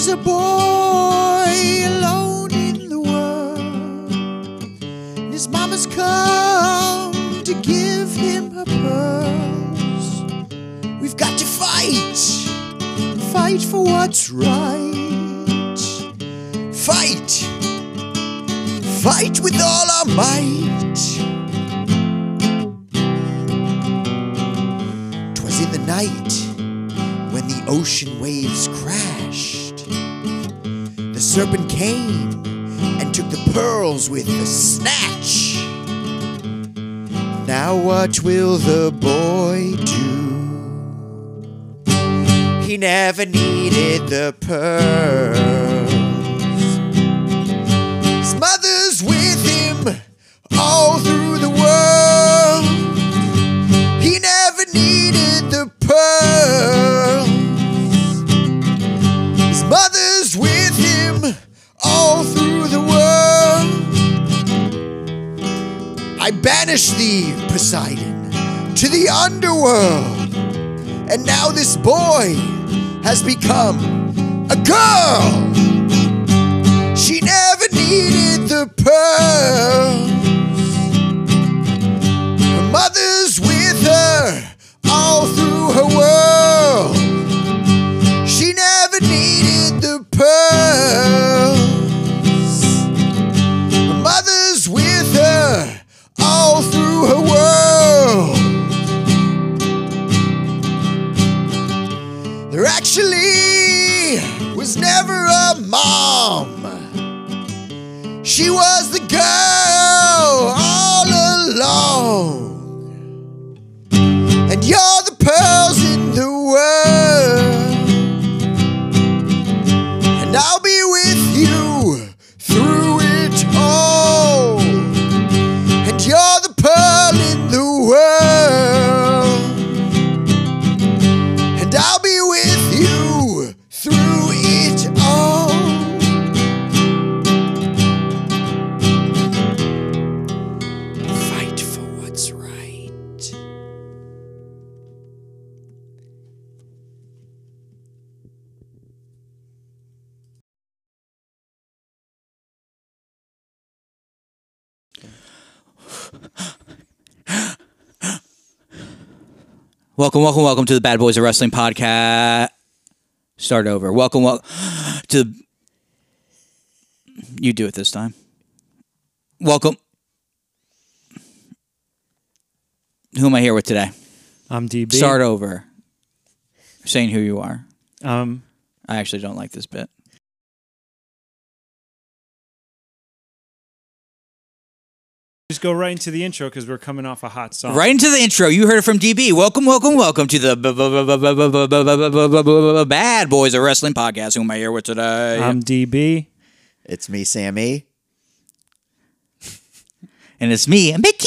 was a boy alone in the world, and his mama's come to give him her pearls. We've got to fight for what's right. Fight with all our might. 'Twas in the night when the ocean waves crashed. The serpent came and took the pearls with a snatch. Now what will the boy do? He never needed the pearls. His mother's with him all through the world. He never needed the pearls. His mother's with him all through the world. I banish thee, Poseidon, to the underworld. And now this boy has become a girl. She never needed the pearls. Her mother's with her all through her world. She never needed the pearls. Her mother's with her all through her world. There actually was never a mom. She was the girl all along. And you're the pearls in the world. And I'll be with you through it all. And you're the pearl in the world. And I'll be with you through it all. Fight for what's right. Welcome to the Bad Boys of Wrestling podcast. Start over. Welcome to... You do it this time. Welcome. Who am I here with today? I'm DB. Start over. Saying who you are. I actually don't like this bit. Just go right into the intro because we're coming off a hot song. Right into the intro. You heard it from DB. Welcome to the Bad Boys of Wrestling podcast. Who am I here with today? I'm DB. It's me, Sammy. And it's me, Mickey!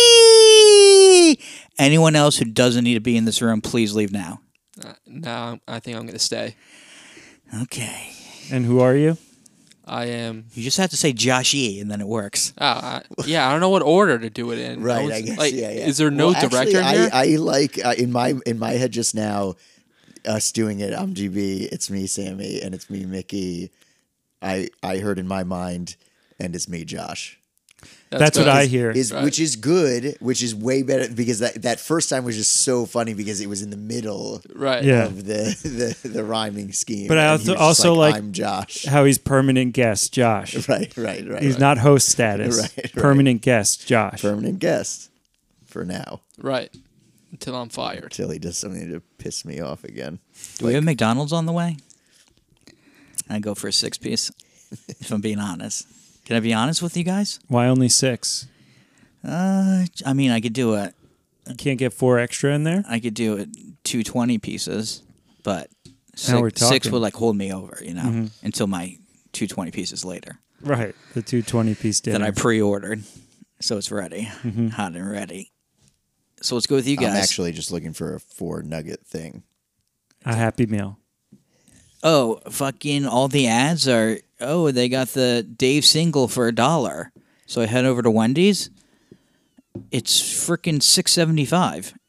Anyone else who doesn't need to be in this room, please leave now. No, I think I'm going to stay. Okay. And who are you? I am... You just have to say Josh E, and then it works. I don't know what order to do it in. Right, I guess, yeah. Is there no director here? I like, in my head just now, us doing it, I'm GB, it's me, Sammy, and it's me, Mickey. I heard in my mind, and it's me, Josh. That's what I hear. Right. Which is good, which is way better, because that first time was just so funny because it was in the middle of the rhyming scheme. But I also like I'm Josh. How he's permanent guest, Josh. Right. He's not host status. Right. Permanent guest, Josh. Permanent guest for now. Right. Until I'm fired. Until he does something to piss me off again. Do we have McDonald's on the way? I go for a 6-piece, if I'm being honest. Can I be honest with you guys? Why only 6? I mean, I could do it. You can't get 4 extra in there? I could do it 2 20 pieces, but Now we're 6 talking. would like hold me over, until my 2 20 pieces later. Right, the 2 20-piece dinner. That I pre-ordered, so it's ready, hot and ready. So let's go with you guys. I'm actually just looking for a 4-nugget thing. A Happy Meal. Oh, fucking all the ads are, they got the Dave single for $1. So I head over to Wendy's. It's freaking $6.75.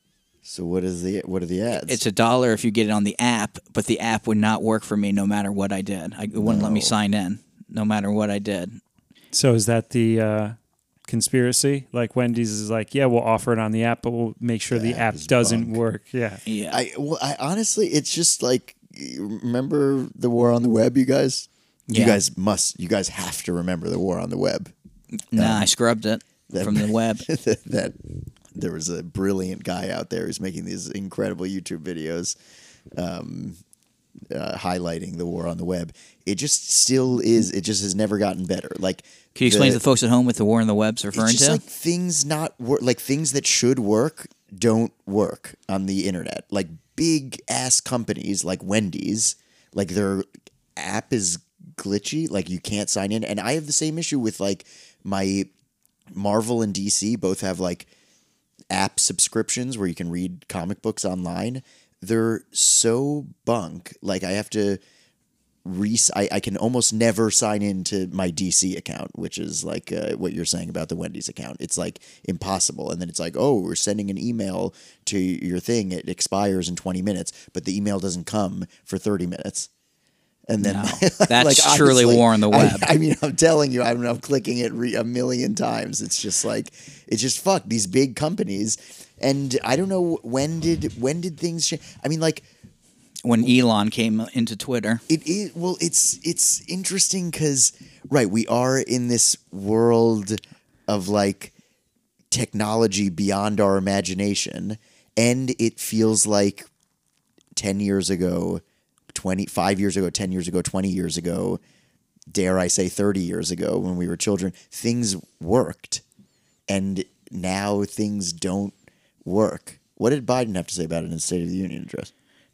So what are the ads? It's $1 if you get it on the app, but the app would not work for me no matter what I did. It wouldn't let me sign in no matter what I did. So is that the conspiracy? Like Wendy's is like, yeah, we'll offer it on the app, but we'll make sure the app doesn't bunk. work. Yeah. Yeah. I honestly, it's just like, remember the war on the web, you guys? Yeah. You guys have to remember the war on the web. Nah, I scrubbed it from the web. that there was a brilliant guy out there who's making these incredible YouTube videos highlighting the war on the web. It just still is. It just has never gotten better. Like, can you explain to the folks at home what the war on the web's referring it's just to? like things like things that should work don't work on the internet. Like big ass companies like Wendy's, like their app is glitchy. Like you can't sign in. And I have the same issue with like my Marvel and DC both have like app subscriptions where you can read comic books online. They're so bunk. Like I have to I can almost never sign into my DC account, which is like what you're saying about the Wendy's account. It's like impossible. And then it's like, oh, we're sending an email to your thing. It expires in 20 minutes, but the email doesn't come for 30 minutes. And then that's like, truly honestly, war on the web. I mean, I'm telling you, I'm clicking it a million times. It's just like, it's just fuck these big companies. And I don't know when did things change? I mean, like when Elon came into Twitter. It's interesting because we are in this world of like technology beyond our imagination, and it feels like 10 years ago, 5 years ago, 10 years ago, 20 years ago, dare I say 30 years ago when we were children, things worked, and now things don't work. What did Biden have to say about it in the State of the Union address?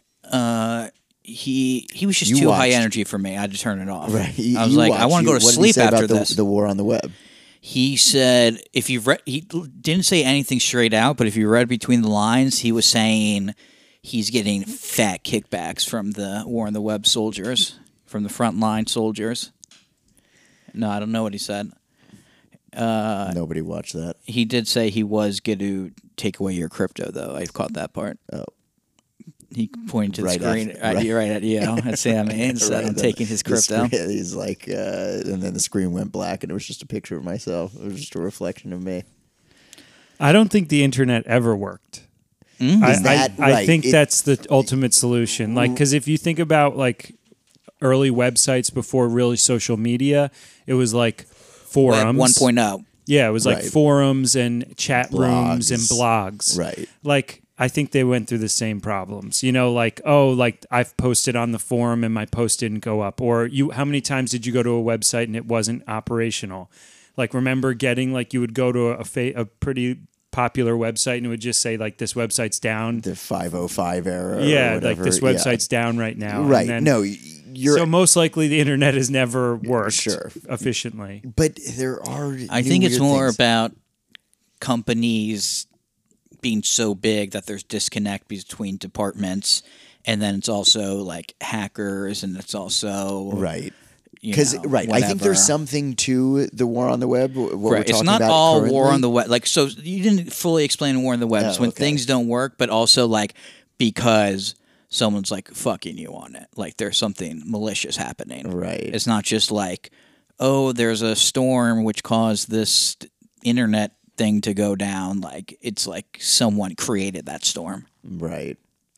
He was just too high energy for me. I had to turn it off. Right. I was like, I want to go to sleep after this. The war on the web. He said, if you've read, he didn't say anything straight out, but if you read between the lines, he was saying he's getting fat kickbacks from the war on the web soldiers, from the frontline soldiers. No, I don't know what he said. Nobody watched that. He did say he was going to take away your crypto, though. I caught that part. Oh. He pointed to the screen right at you at Sammy and said, I'm taking his crypto. He's like, and then the screen went black and it was just a picture of myself. It was just a reflection of me. I don't think the internet ever worked. I think that's the ultimate solution. Like, because if you think about like early websites before really social media, it was like forums. Web 1.0. Yeah, it was like forums and chat rooms and blogs. Right. Like, I think they went through the same problems. You know, like, oh, like I've posted on the forum and my post didn't go up. Or how many times did you go to a website and it wasn't operational? Like, remember getting, like, you would go to a pretty popular website and it would just say, like, this website's down. The 505 error. Yeah, or whatever. like this website's down right now. Right. And then, No, so most likely the internet has never worked efficiently. But there are. I think it's more about companies being so big that there's disconnect between departments, and then it's also like hackers, and it's also because I think there's something to the war on the web. What we're talking it's not about all currently. war on the web. Like, so you didn't fully explain war on the web. It's when things don't work, but also like because someone's like fucking you on it. Like there's something malicious happening. Right. It's not just like, oh, there's a storm which caused this internet thing to go down. Like it's like someone created that storm. Right.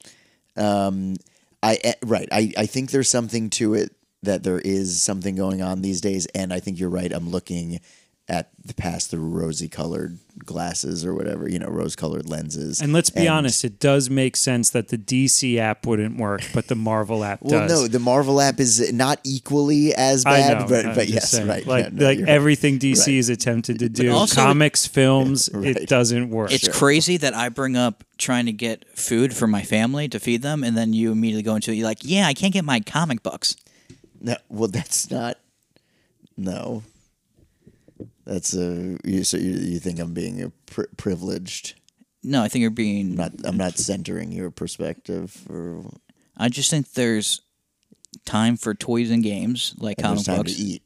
I think there's something to it, that there is something going on these days, and I think you're right. I'm looking at the past through rosy-colored glasses or whatever, rose-colored lenses. And let's be honest, it does make sense that the DC app wouldn't work, but the Marvel app does. Well, no, the Marvel app is not equally as bad, I know, but yes, saying. right. Like, no, like everything DC has attempted to do, also, comics, films, it doesn't work. It's crazy that I bring up trying to get food for my family to feed them, and then you immediately go into it, you're like, yeah, I can't get my comic books. No, well, that's not. No. That's so you think I'm being privileged? No, I think you're being. I'm not centering your perspective. I just think there's time for toys and games like comic time books. to eat.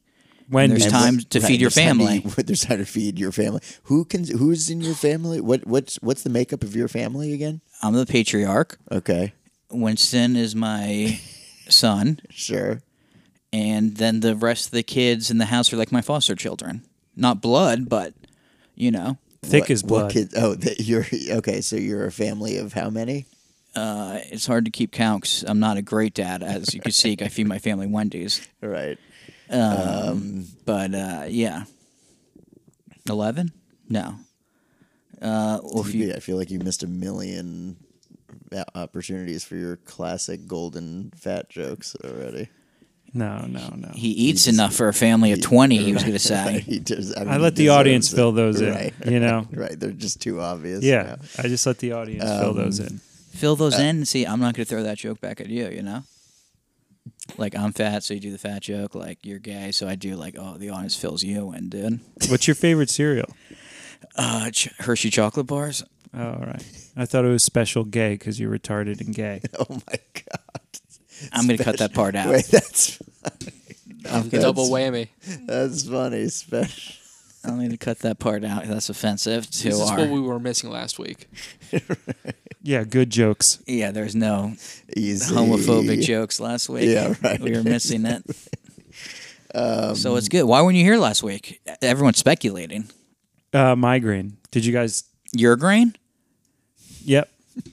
Wendy's. There's time to feed your there's time to family. eat- there's time to feed your family. Who's in your family? What's the makeup of your family again? I'm the patriarch. Okay, Winston is my son, sure. and then the rest of the kids in the house are like my foster children. Not blood, but you know, Thick as blood. You're okay. So you're a family of how many? it's hard to keep count 'cause I'm not a great dad, as you can see. I feed my family Wendy's, Right. but yeah, 11? No. Well, if you Yeah, I feel like you missed a million opportunities for your classic golden fat jokes already. No. he eats enough for a family of 20, he was going to say. He does, I mean, let he the audience deserves it. fill those in. Right. You know. Right. They're just too obvious. Yeah, I just let the audience fill those in. Fill those in and see, I'm not going to throw that joke back at you, you know? Like, I'm fat, so you do the fat joke. Like, you're gay, so I do, like, oh, the audience fills you in, dude. What's your favorite cereal? Hershey chocolate bars. Oh, all right. I thought it was special gay because you're retarded and gay. Oh my god. I'm going to cut that part out. Wait, that's Double whammy. that's funny. Special. I'm going to cut that part out. That's offensive to This is our... what we were missing last week. Yeah, good jokes. Yeah, there's no Easy. homophobic jokes last week. Yeah, right. We were missing it. So it's good. Why weren't you here last week? Everyone's speculating. Migraine. Did you guys? Your grain? Yep.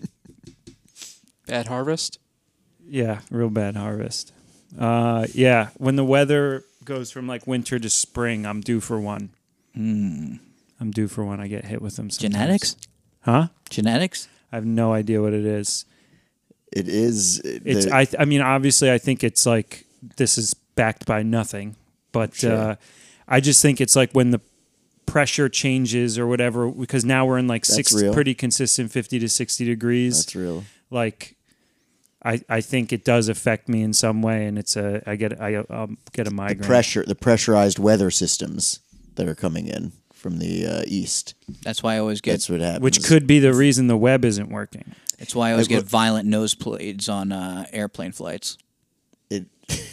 Bad harvest. Yeah, real bad harvest. Yeah, when the weather goes from like winter to spring, I'm due for one. I'm due for one. I get hit with them sometimes. Genetics? Huh? Genetics? I have no idea what it is. It is. It's. I mean, obviously, I think it's like this is backed by nothing, but Sure. I just think it's like when the pressure changes or whatever, because now we're in like That's real. pretty consistent 50 to 60 degrees. That's real. Like, I think it does affect me in some way, and it's I get a migraine. The pressurized weather systems that are coming in from the east. That's why I always get... That's what happens. Which could be the reason the web isn't working. That's why I always Like, get violent nosebleeds on airplane flights. it.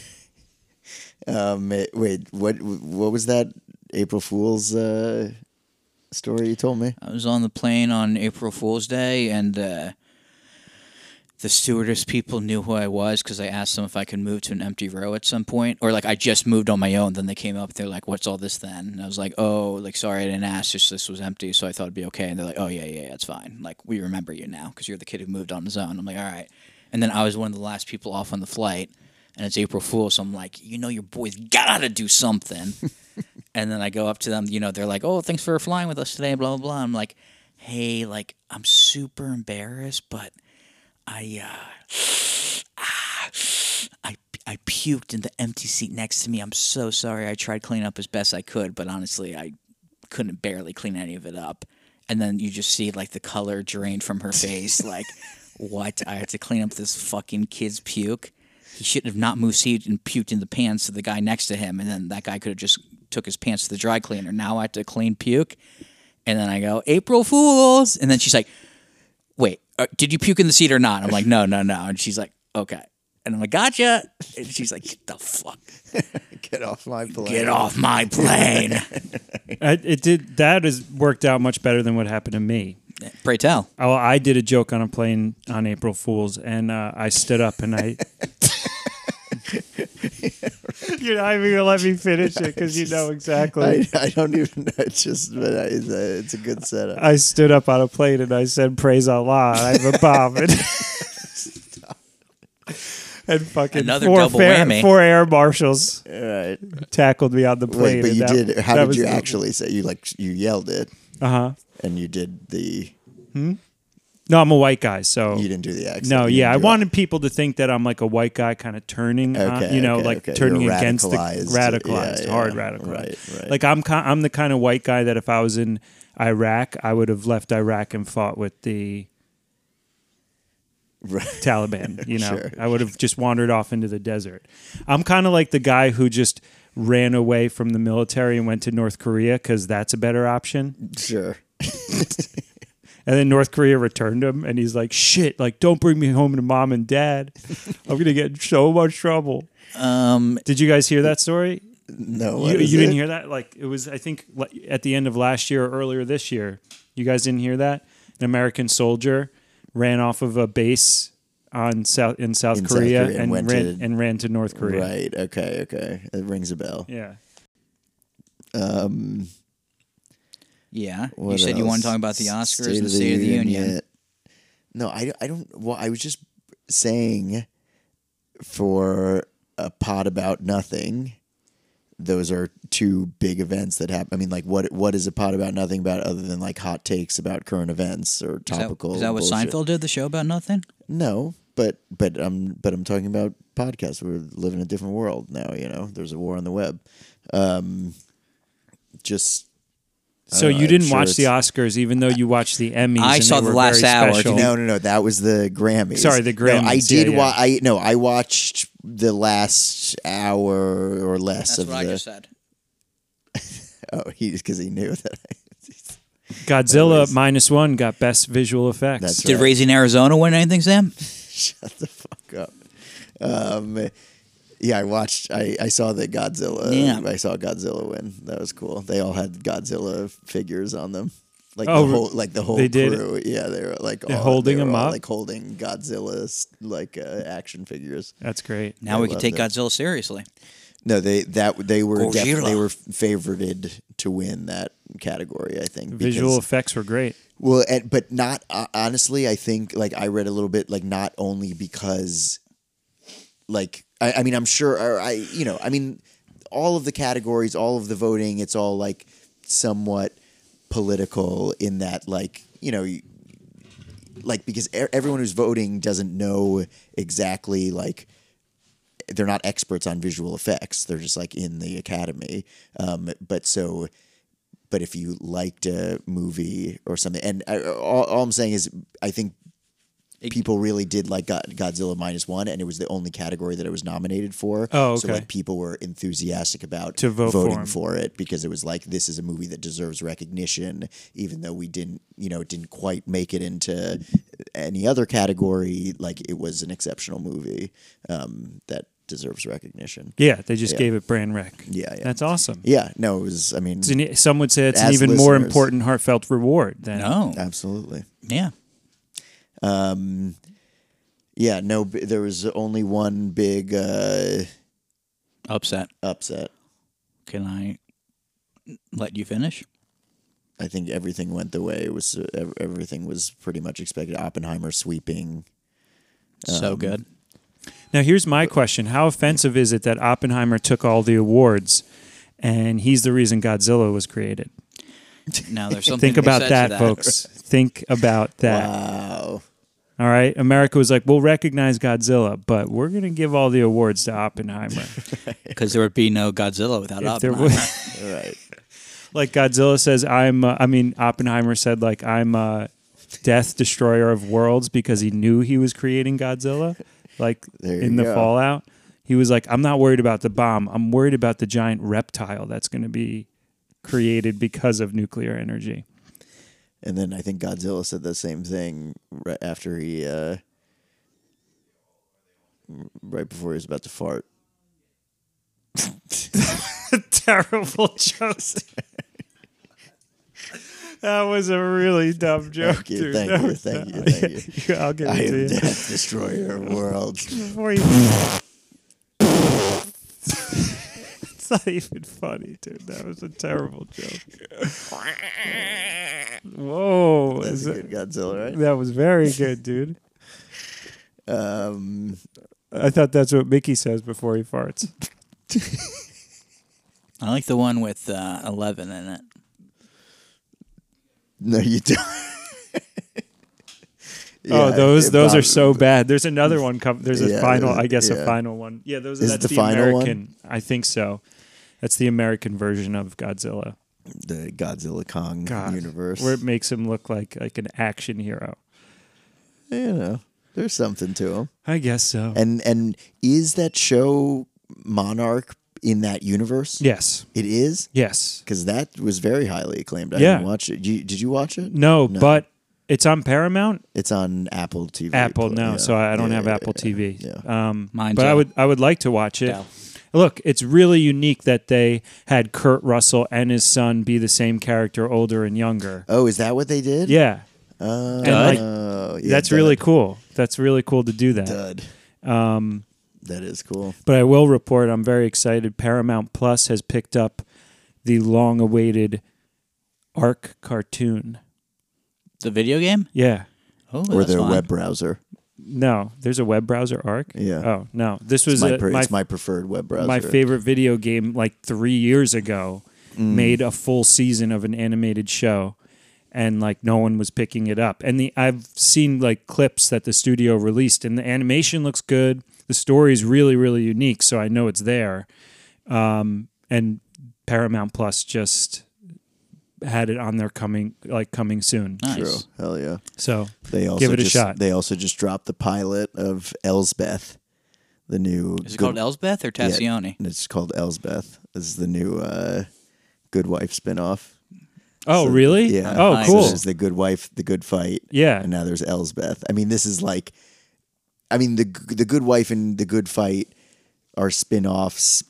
Wait. What was that April Fool's story you told me? I was on the plane on April Fool's Day, and the stewardess people knew who I was because I asked them if I could move to an empty row at some point. Or, like, I just moved on my own. Then they came up. They're like, what's all this then? And I was like, oh, like, sorry, I didn't ask. Just this was empty, so I thought it'd be okay. And they're like, oh, yeah, it's fine. Like, we remember you now because you're the kid who moved on his own. I'm like, all right. And then I was one of the last people off on the flight, and it's April Fool's, so I'm like, your boy's got to do something. And then I go up to them, they're like, oh, thanks for flying with us today, blah, blah, blah. I'm like, hey, like, I'm super embarrassed, but I puked in the empty seat next to me. I'm so sorry. I tried cleaning up as best I could, but honestly, I couldn't barely clean any of it up. And then you just see, like, the color drained from her face. Like, what? I had to clean up this fucking kid's puke. He shouldn't have not moved seat and puked in the pants of the guy next to him, and then that guy could have just took his pants to the dry cleaner. Now I have to clean puke. And then I go, April Fools! And then she's like, wait, did you puke in the seat or not? I'm like, no. And she's like, okay. And I'm like, gotcha. And she's like, get the fuck. Get off my plane. Get off my plane. That has worked out much better than what happened to me. Pray tell. Oh, I did a joke on a plane on April Fool's, and I stood up and I. You're not even gonna let me finish it because you know exactly. I don't even know. It's just, but it's a good setup. I stood up on a plane and I said, "Praise Allah, I'm a bomb." And fucking Another double whammy. 4 air marshals All right. tackled me on the plane. Wait, but and you that- did. How that did was you the- actually say? You yelled it, Uh-huh. and you did the. No, I'm a white guy, so You didn't do the accent. no, You yeah, I didn't do it. wanted people to think that I'm like a white guy, kind of turning, Okay, okay. turning You're against the radicalized. radicalized, Yeah, hard yeah. radicalized. Right. Like I'm the kind of white guy that if I was in Iraq, I would have left Iraq and fought with the Right. Taliban. Sure. I would have just wandered off into the desert. I'm kind of like the guy who just ran away from the military and went to North Korea because that's a better option. Sure. And then North Korea returned him, and he's like, "Shit! Like, don't bring me home to mom and dad. I'm gonna get in so much trouble." Did you guys hear that story? No, what You is didn't it? hear that? Like it was, I think, at the end of last year or earlier this year. You guys didn't hear that? An American soldier ran off of a base in South Korea and went to- ran to North Korea. Right. Okay. It rings a bell. Yeah. Yeah. You What said you want to else? talk about the Oscars and the State of the Union. Yeah. No, I don't. Well, I was just saying for a pod about nothing. Those are two big events that happen. I mean, like, what is a pod about nothing about other than like hot takes about current events or topical? Is that what bullshit? Seinfeld did? The show about nothing? No, but I'm talking about podcasts. We live in a different world now. You know, there's a war on the web. Just. I So don't know, you I'm didn't sure watch the it's- Oscars, even though you watched the Emmys. I and saw they the were last very hour. special. No, that was the Grammys. Sorry, the No, I Grammys. did. Yeah, yeah. I watched the last hour or less That's of what I the. just said. Oh, because he knew that. Godzilla Anyways. -1 got best visual effects. That's Did right. Raising Arizona win anything, Sam? Shut the fuck up. Yeah, I watched. I saw the Godzilla. Yeah. I saw Godzilla win. That was cool. They all had Godzilla figures on them. Like Oh, the whole they did? crew. Yeah, they were like They're holding they were them all, up? like holding Godzilla's like action figures. That's great. Now I we can love take that. Godzilla seriously. No, they were Godzilla. they were favorited to win that category. I think Visual because- effects were great. Well, but not honestly. I think like I read a little bit like not only because, like I mean I'm sure or I mean all of the categories, all of the voting, it's all like somewhat political in that like like because everyone who's voting doesn't know exactly like. They're not experts on visual effects. They're just like in the academy. But if you liked a movie or something, and all I'm saying is, I think people really did like Godzilla -1, and it was the only category that it was nominated for. Oh, So okay. like people were enthusiastic about To vote for voting him. for it because it was like this is a movie that deserves recognition, even though we didn't, it didn't quite make it into any other category. Like it was an exceptional movie that deserves recognition. Yeah, they just Yeah. gave it brand rec. Yeah. That's awesome. Yeah, no, it was. I mean, Some would say it's an As even more listeners. important heartfelt reward than No. absolutely. Yeah. Yeah, no, there was only one big Upset. upset. Can I let you finish? I think everything went the way it was. Everything was pretty much expected. Oppenheimer sweeping. So good. Now, here's my question. How offensive is it that Oppenheimer took all the awards and he's the reason Godzilla was created? Now there's something Think to be about said that, to that, folks. Think about that. Wow. All right? America was like, we'll recognize Godzilla, but we're going to give all the awards to Oppenheimer. Because there would be no Godzilla without If there Oppenheimer. was- Right. like Godzilla says, Oppenheimer said, like, I'm a death destroyer of worlds because he knew he was creating Godzilla, like There you in the go. Fallout. He was like, I'm not worried about the bomb. I'm worried about the giant reptile that's going to be created because of nuclear energy. And then I think Godzilla said the same thing right after he, right before he was about to fart. Terrible joke. That was a really dumb joke, Thank you, dude. thank That you, was thank dumb. you, thank you. I'll give I it to am you. death, destroyer of worlds. Before you... It's not even funny, dude. That was a terrible joke. Whoa. That's is a that, good Godzilla, right? that was very good, dude. I thought that's what Mickey says before he farts. I like the one with 11 in it. No, you don't. Oh, Yeah, those are Bob- so bad. There's another one. There's a Yeah, final. there's- I guess a yeah. final one. Yeah, those. Is it That's the final one? American. I think so. That's the American version of Godzilla. The Godzilla Kong God, universe. where it makes him look like an action hero. There's something to him. I guess so. And is that show Monarch in that universe? Yes. It is? Yes. Because that was very highly acclaimed. I Yeah. didn't watch it. Did you watch it? No, but it's on Paramount. It's on Apple TV. Apple, no. Yeah. So I don't Yeah, have yeah, Apple yeah, TV. Yeah. Mine but too. I would like to watch it. Yeah. Look, it's really unique that they had Kurt Russell and his son be the same character, older and younger. Oh, is that what they did? Yeah. Dud? Yeah, That's dud. really cool. That's really cool to do that. Dud. That is cool. But I will report, I'm very excited. Paramount Plus has picked up the long-awaited Arc cartoon. The video game? Yeah. Oh, Or that's their fun. web browser. No, there's a web browser Arc? Yeah. Oh, no. This was It's my preferred web browser. my favorite video game like 3 years ago. Made a full season of an animated show. And like no one was picking it up. And I've seen like clips that the studio released, and the animation looks good. The story is really, really unique, so I know it's there. And Paramount Plus just had it on their coming soon. Nice. True. Hell yeah. So They also give it a just, shot. They also just dropped the pilot of Elsbeth, the new. Is it called Elsbeth or Tassione? It's called Elsbeth. This is the new Good Wife spinoff. Oh, really? Yeah. Oh, Nice. cool. So there's the Good Wife, the Good Fight. Yeah. And now there's Elsbeth. I mean, this is like, the Good Wife and the Good Fight are spin-offs,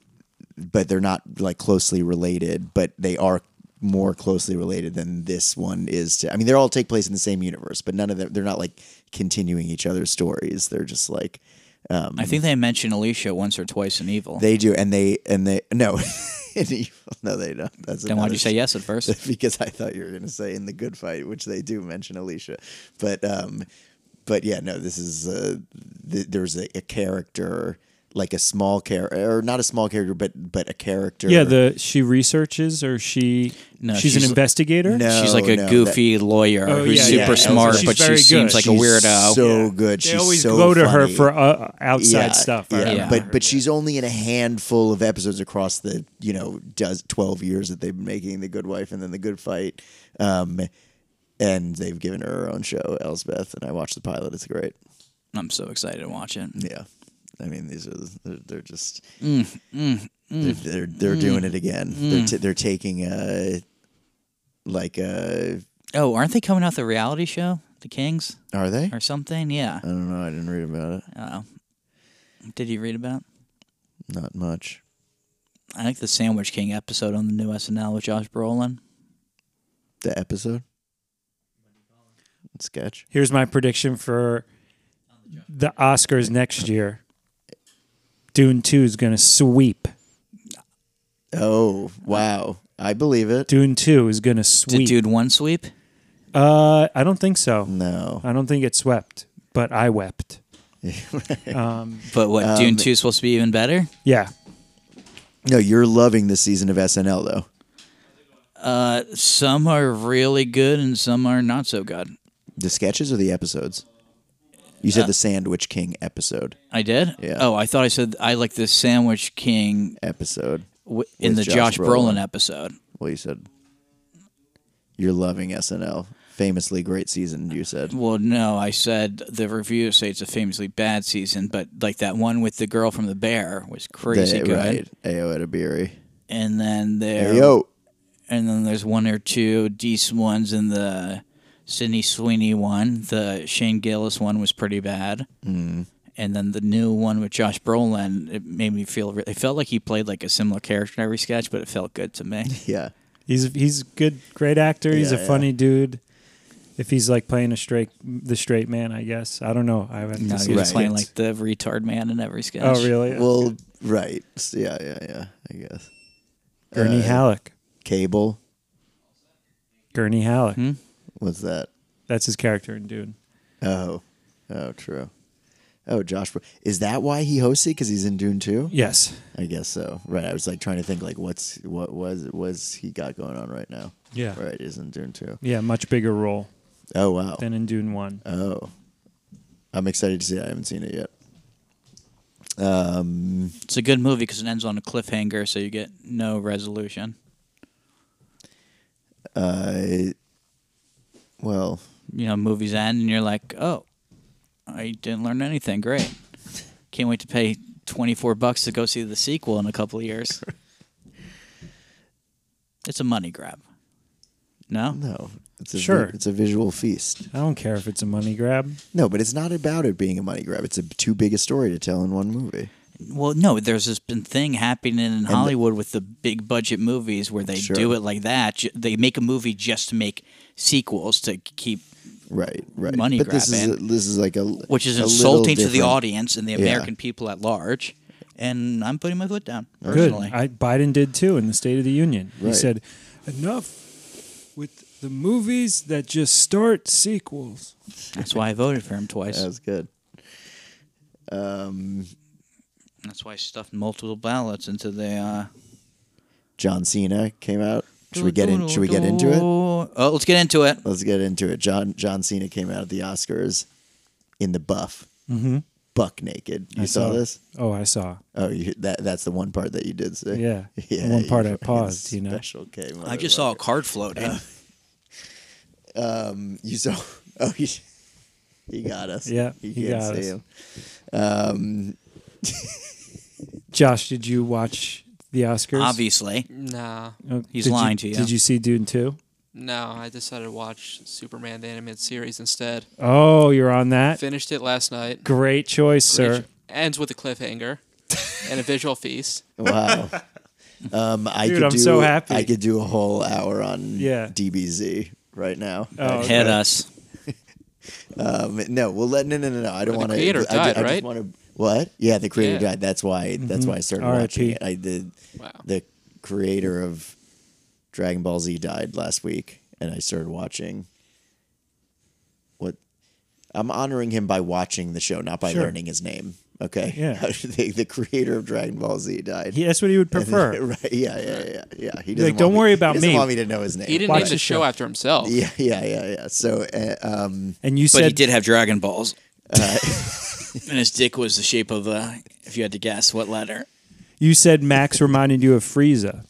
but they're not like closely related, but they are more closely related than this one is to. I mean, they all take place in the same universe, but none of them, they're not like continuing each other's stories. They're just like, I think they mentioned Alicia once or twice in Evil. they do, and they no, in Evil, no, they don't. That's Then why'd another you say yes at first? because I thought you were going to say in the Good Fight, which they do mention Alicia, but yeah, no, this is there's a character, like a small character, or not a small character, but a character. Yeah, she researches, or No, she's an she's- investigator? No. She's like a no, goofy lawyer Oh, who's yeah, super yeah. smart, She's but she very seems good. like a She's weirdo. So good. They She's always so go to her funny. for outside Yeah, stuff. I Yeah, remember her. but she's only in a handful of episodes across the 12 years that they've been making The Good Wife and then The Good Fight, and they've given her own show, Elsbeth, and I watched the pilot. It's great. I'm so excited to watch it. Yeah, I mean they're just they're doing it again. They're taking Oh, aren't they coming out the reality show, The Kings, are they? or something? Yeah. I don't know. I didn't read about it. Oh. Did you read about? Not much. I like the Sandwich King episode on the new SNL with Josh Brolin. The episode. Sketch. Here's my prediction for the Oscars next year. Dune 2 is going to sweep. Oh wow! I believe it. Dune 2 is going to Did sweep. Dude one sweep? I don't think so. No. I don't think it swept, but I wept. But what, Dune 2 is supposed to be even better? Yeah. No, you're loving this season of SNL though. Some are really good and some are not so good. The sketches or the episodes? You said the Sandwich King episode. I did? Yeah. Oh, I thought I said I like the Sandwich King Episode. in With the Josh Josh Brolin Brolin. episode. Well, you said you're loving SNL. Famously great season, you said. Well, no, I said the reviews say it's a famously bad season, but like that one with the girl from The Bear was crazy good. Right. Ayo Edebiri. And then Ayo. and then there's one or two decent ones in the Sydney Sweeney one. The Shane Gillis one was pretty bad. Mm. And then the new one with Josh Brolin, it made me feel. It felt like he played like a similar character in every sketch, but it felt good to me. Yeah. He's good, great actor. He's a Yeah, funny dude. If he's like playing the straight man, I guess. I don't know. I haven't No, seen he the was playing skits. like the retard man in every sketch. Oh, really? Well, right. Yeah. I guess. Gurney Halleck. Cable. Gurney Halleck. What's that? That's his character in Dune. Oh, true. Oh, Josh. Is that why he hosted? Because he's in Dune 2? Yes. I guess so. Right. I was like trying to think like what was he got going on right now? Yeah. Right. He's in Dune 2. Yeah, much bigger role Oh wow. than in Dune 1. Oh, I'm excited to see it. I haven't seen it yet. It's a good movie because it ends on a cliffhanger, so you get no resolution. Well, You know, movies end and you're like, oh, I didn't learn anything. Great. Can't wait to pay $24 to go see the sequel in a couple of years. It's a money grab. No? no. It's a Sure. It's a visual feast. I don't care if it's a money grab. No, but it's not about it being a money grab. It's too big a story to tell in one movie. Well, no, there's this been thing happening in Hollywood with the big budget movies where they Sure. do it like that. They make a movie just to make sequels to keep, Right. money but this grabbing. is like a which is a little insulting to the different. audience and the American people at large. And I'm putting my foot down Good. personally. Biden did too in the State of the Union. He Right. said, "Enough with the movies that just start sequels." That's why I voted for him twice. That was good. That's why I stuffed multiple ballots into the. John Cena came out. Should we get into it? Oh, let's get into it. Let's get into it. John Cena came out at the Oscars in the buff, buck naked. You saw this? Oh, I saw. Oh, that's the one part that you did say. Yeah. Yeah. One part you I fucking paused, Special K. I just saw a card floating. You saw. Oh, he got us. Yeah, you he can't got see us. him. Josh, did you watch the Oscars? Obviously. Nah. Oh, He's did lying to you. Did you see Dune 2? No, I decided to watch Superman the animated series instead. Oh, you're on that? Finished it last night. Great choice, sir. Ends with a cliffhanger and a visual feast. Wow. Dude, I'm so happy. I could do a whole hour on Yeah. DBZ right now. Oh, okay. Hit us. No, we'll let no. I don't The want to. creator died, I right? just want to. What? Yeah, the creator Yeah. died. That's why. That's why I started R.I.P. watching it. I did. Wow. The creator of Dragon Ball Z died last week, and I started watching. What? I'm honoring him by watching the show, not by Sure. learning his name. Okay. Yeah. the creator of Dragon Ball Z died. That's what he would prefer. Right? Yeah. He Like, doesn't. don't want worry me, about he doesn't me. Want me to know his name. He didn't Watch name the the show show. after himself. Yeah. So, And you But said he did have Dragon Balls. And his dick was the shape of if you had to guess what letter. you said Max reminded you of Frieza.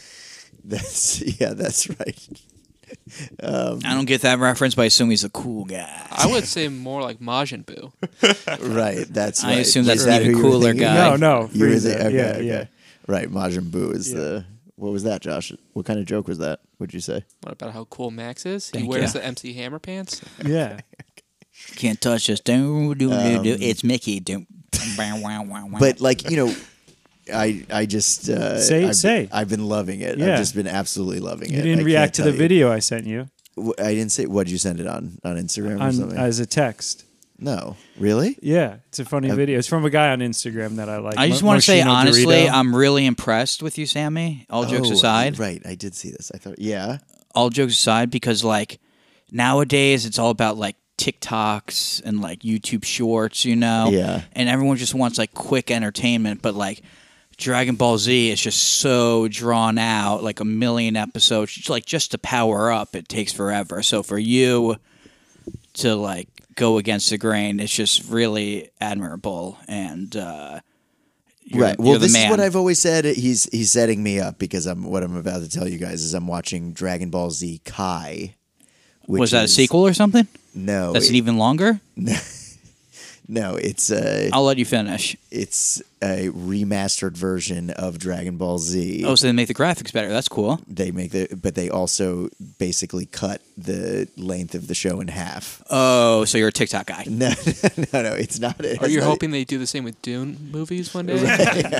that's right. I don't get that reference, but I assume he's a cool guy. I would say more like Majin Buu. Right, that's I right. assume that's Is an that even who you were cooler thinking? guy. No, You were Frieza. okay. Yeah. Right, Majin Buu is Yeah. the. What was that, Josh? What kind of joke was that? What'd you say? What about how cool Max is? He Thank wears you. the MC Hammer pants. Yeah. Can't touch us. Do. It's Mickey. Do. But I just Say. I've been loving it. Yeah. I've just been absolutely loving it. You I didn't can't react to tell the you. video I sent you I didn't say. What did you send it on Instagram or something? as a text. No, really? Yeah, it's a funny video. It's from a guy on Instagram that I like. I just want to say Moschino honestly, Dorito. I'm really impressed with you, Sammy. All jokes Oh, aside, right? I did see this. I thought, yeah. all jokes aside, because nowadays it's all about TikToks and YouTube Shorts, Yeah. and everyone just wants quick entertainment, but Dragon Ball Z is just so drawn out, a million episodes, just to power up, it takes forever. So for you to go against the grain, it's just really admirable, and Right. you're Well, the this man. is what I've always said. He's setting me up because what I'm about to tell you guys is I'm watching Dragon Ball Z Kai. Which Was that a is- sequel or something? No. That's even longer. No, it's a I'll let you finish. remastered version of Dragon Ball Z. Oh, so they make the graphics better. That's cool. But they also basically cut the length of the show in half. Oh, so you're a TikTok guy. No, it's not. Are you hoping they do the same with Dune movies one day?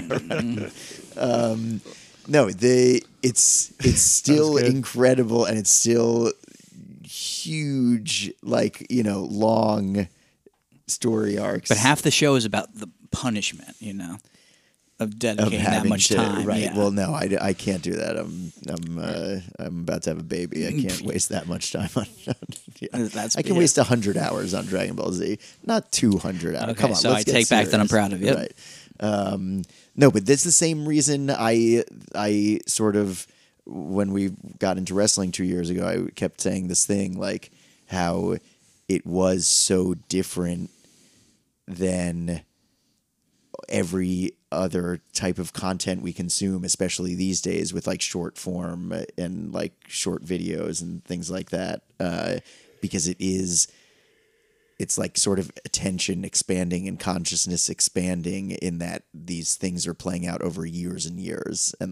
No, it's still good. incredible, and it's still huge, long story arcs. But half the show is about the punishment, of of dedicating that having much to, time. right? Yeah. Well, no, I can't do that. I'm about to have a baby. I can't waste that much time on. Yeah. That's I can waste 100 hours on Dragon Ball Z, not 200 hours. Okay, Come on, so let's I get take back that I'm serious. proud of you. Right. No, but that's the same reason I sort of, when we got into wrestling 2 years ago, I kept saying this thing how it was so different than every other type of content we consume, especially these days with short form and short videos and things like that, because it's sort of attention expanding and consciousness expanding in that these things are playing out over years and years, and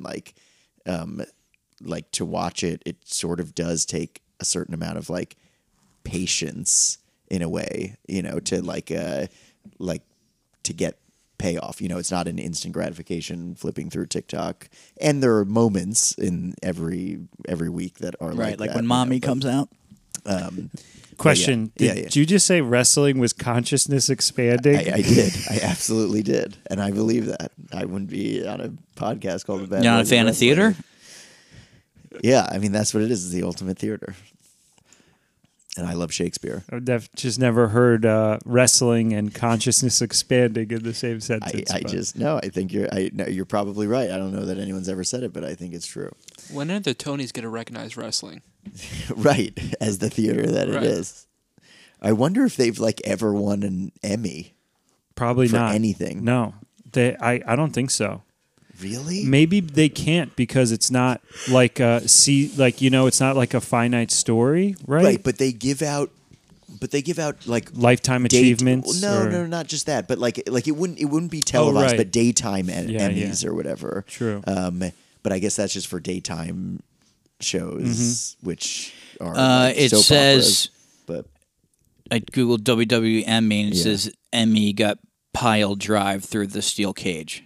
to watch it sort of does take a certain amount of patience in a way, to to get payoff. You know, it's not an instant gratification flipping through TikTok. And there are moments in every week that are Right, like that, when you Mommy know, but, comes out. Question: yeah, Did yeah. you just say wrestling was consciousness expanding? I did. I absolutely did, and I believe that. I wouldn't be on a podcast called The Bad You're not a Boys fan of Wrestling. theater? Yeah, I mean that's what it is. It's the ultimate theater, and I love Shakespeare. I've just never heard wrestling and consciousness expanding in the same sentence. I but- just no. I think you're probably right. I don't know that anyone's ever said it, but I think it's true. When are the Tonys going to recognize wrestling? Right, as the theater that Right. it is. I wonder if they've like ever won an Emmy. probably for not anything. No, I don't think so. Really? Maybe they can't because it's not like it's not like a finite story, right? Right, but they give out like Lifetime achievements. No, not just that, but like it wouldn't be televised, right. but daytime Yeah, Emmys or whatever. True. But I guess that's just for daytime shows, which are It soap says- operas, but I googled WWE Emmy and it Yeah. says Emmy got pile drive through the steel cage.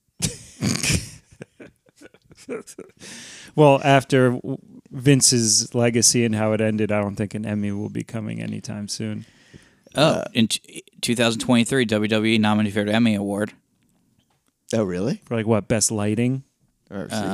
Well, after Vince's legacy and how it ended, I don't think an Emmy will be coming anytime soon. Oh, in 2023, WWE nominated for an Emmy Award. oh really? For like what, best lighting? Or, so,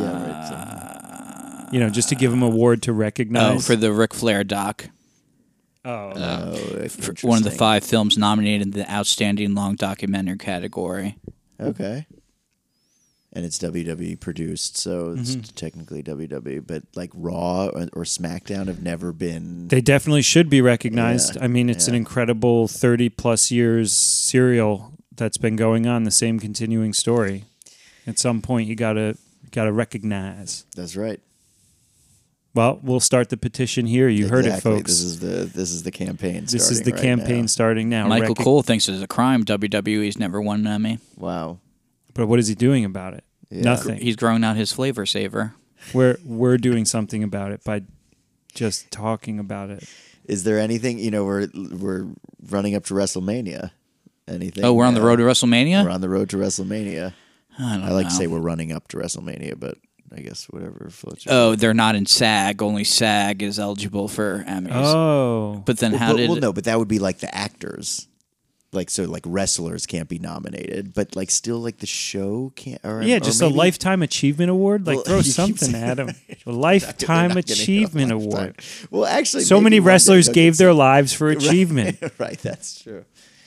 yeah, right. Just to give him an award to Oh, recognize. for the Ric Flair doc. Oh, So, One of the interesting. 5 films nominated in the Outstanding Long Documentary category. Okay. And it's WWE produced, so it's Mm-hmm. technically WWE. But like Raw or SmackDown have never been. they definitely should be recognized. Yeah, I mean, it's an yeah. incredible 30 plus years serial that's been going on, the same continuing story. At some point, you gotta recognize. That's right. Well, we'll start the petition here. You heard it, Exactly. folks. This is the campaign. This is starting the right campaign now. starting now. Michael Cole thinks it's a crime WWE's never won an Emmy. Wow. But what is he doing about it? Yeah. Nothing. He's growing out his flavor saver. We're doing something about it by just talking about it. Is there anything? We're running up to WrestleMania. Anything? Oh, we're on the road to WrestleMania? We're on the road to WrestleMania. I don't I like to know. say we're running up to WrestleMania, but I guess whatever floats. your Oh, boat. they're not in SAG. Only SAG is eligible for Emmys. Oh. But then Well, how did... no, but that would be like the actors. Like so, like wrestlers can't be nominated, but like still, like the show can't. Or, Yeah, or just maybe- a Lifetime Achievement Award. Like, Well, throw you keep something saying at him. A They're Lifetime not getting a Achievement lifetime. Award. Well, actually, So maybe many one day wrestlers they'll gave get their some- lives for achievement. Right, that's true.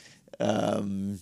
and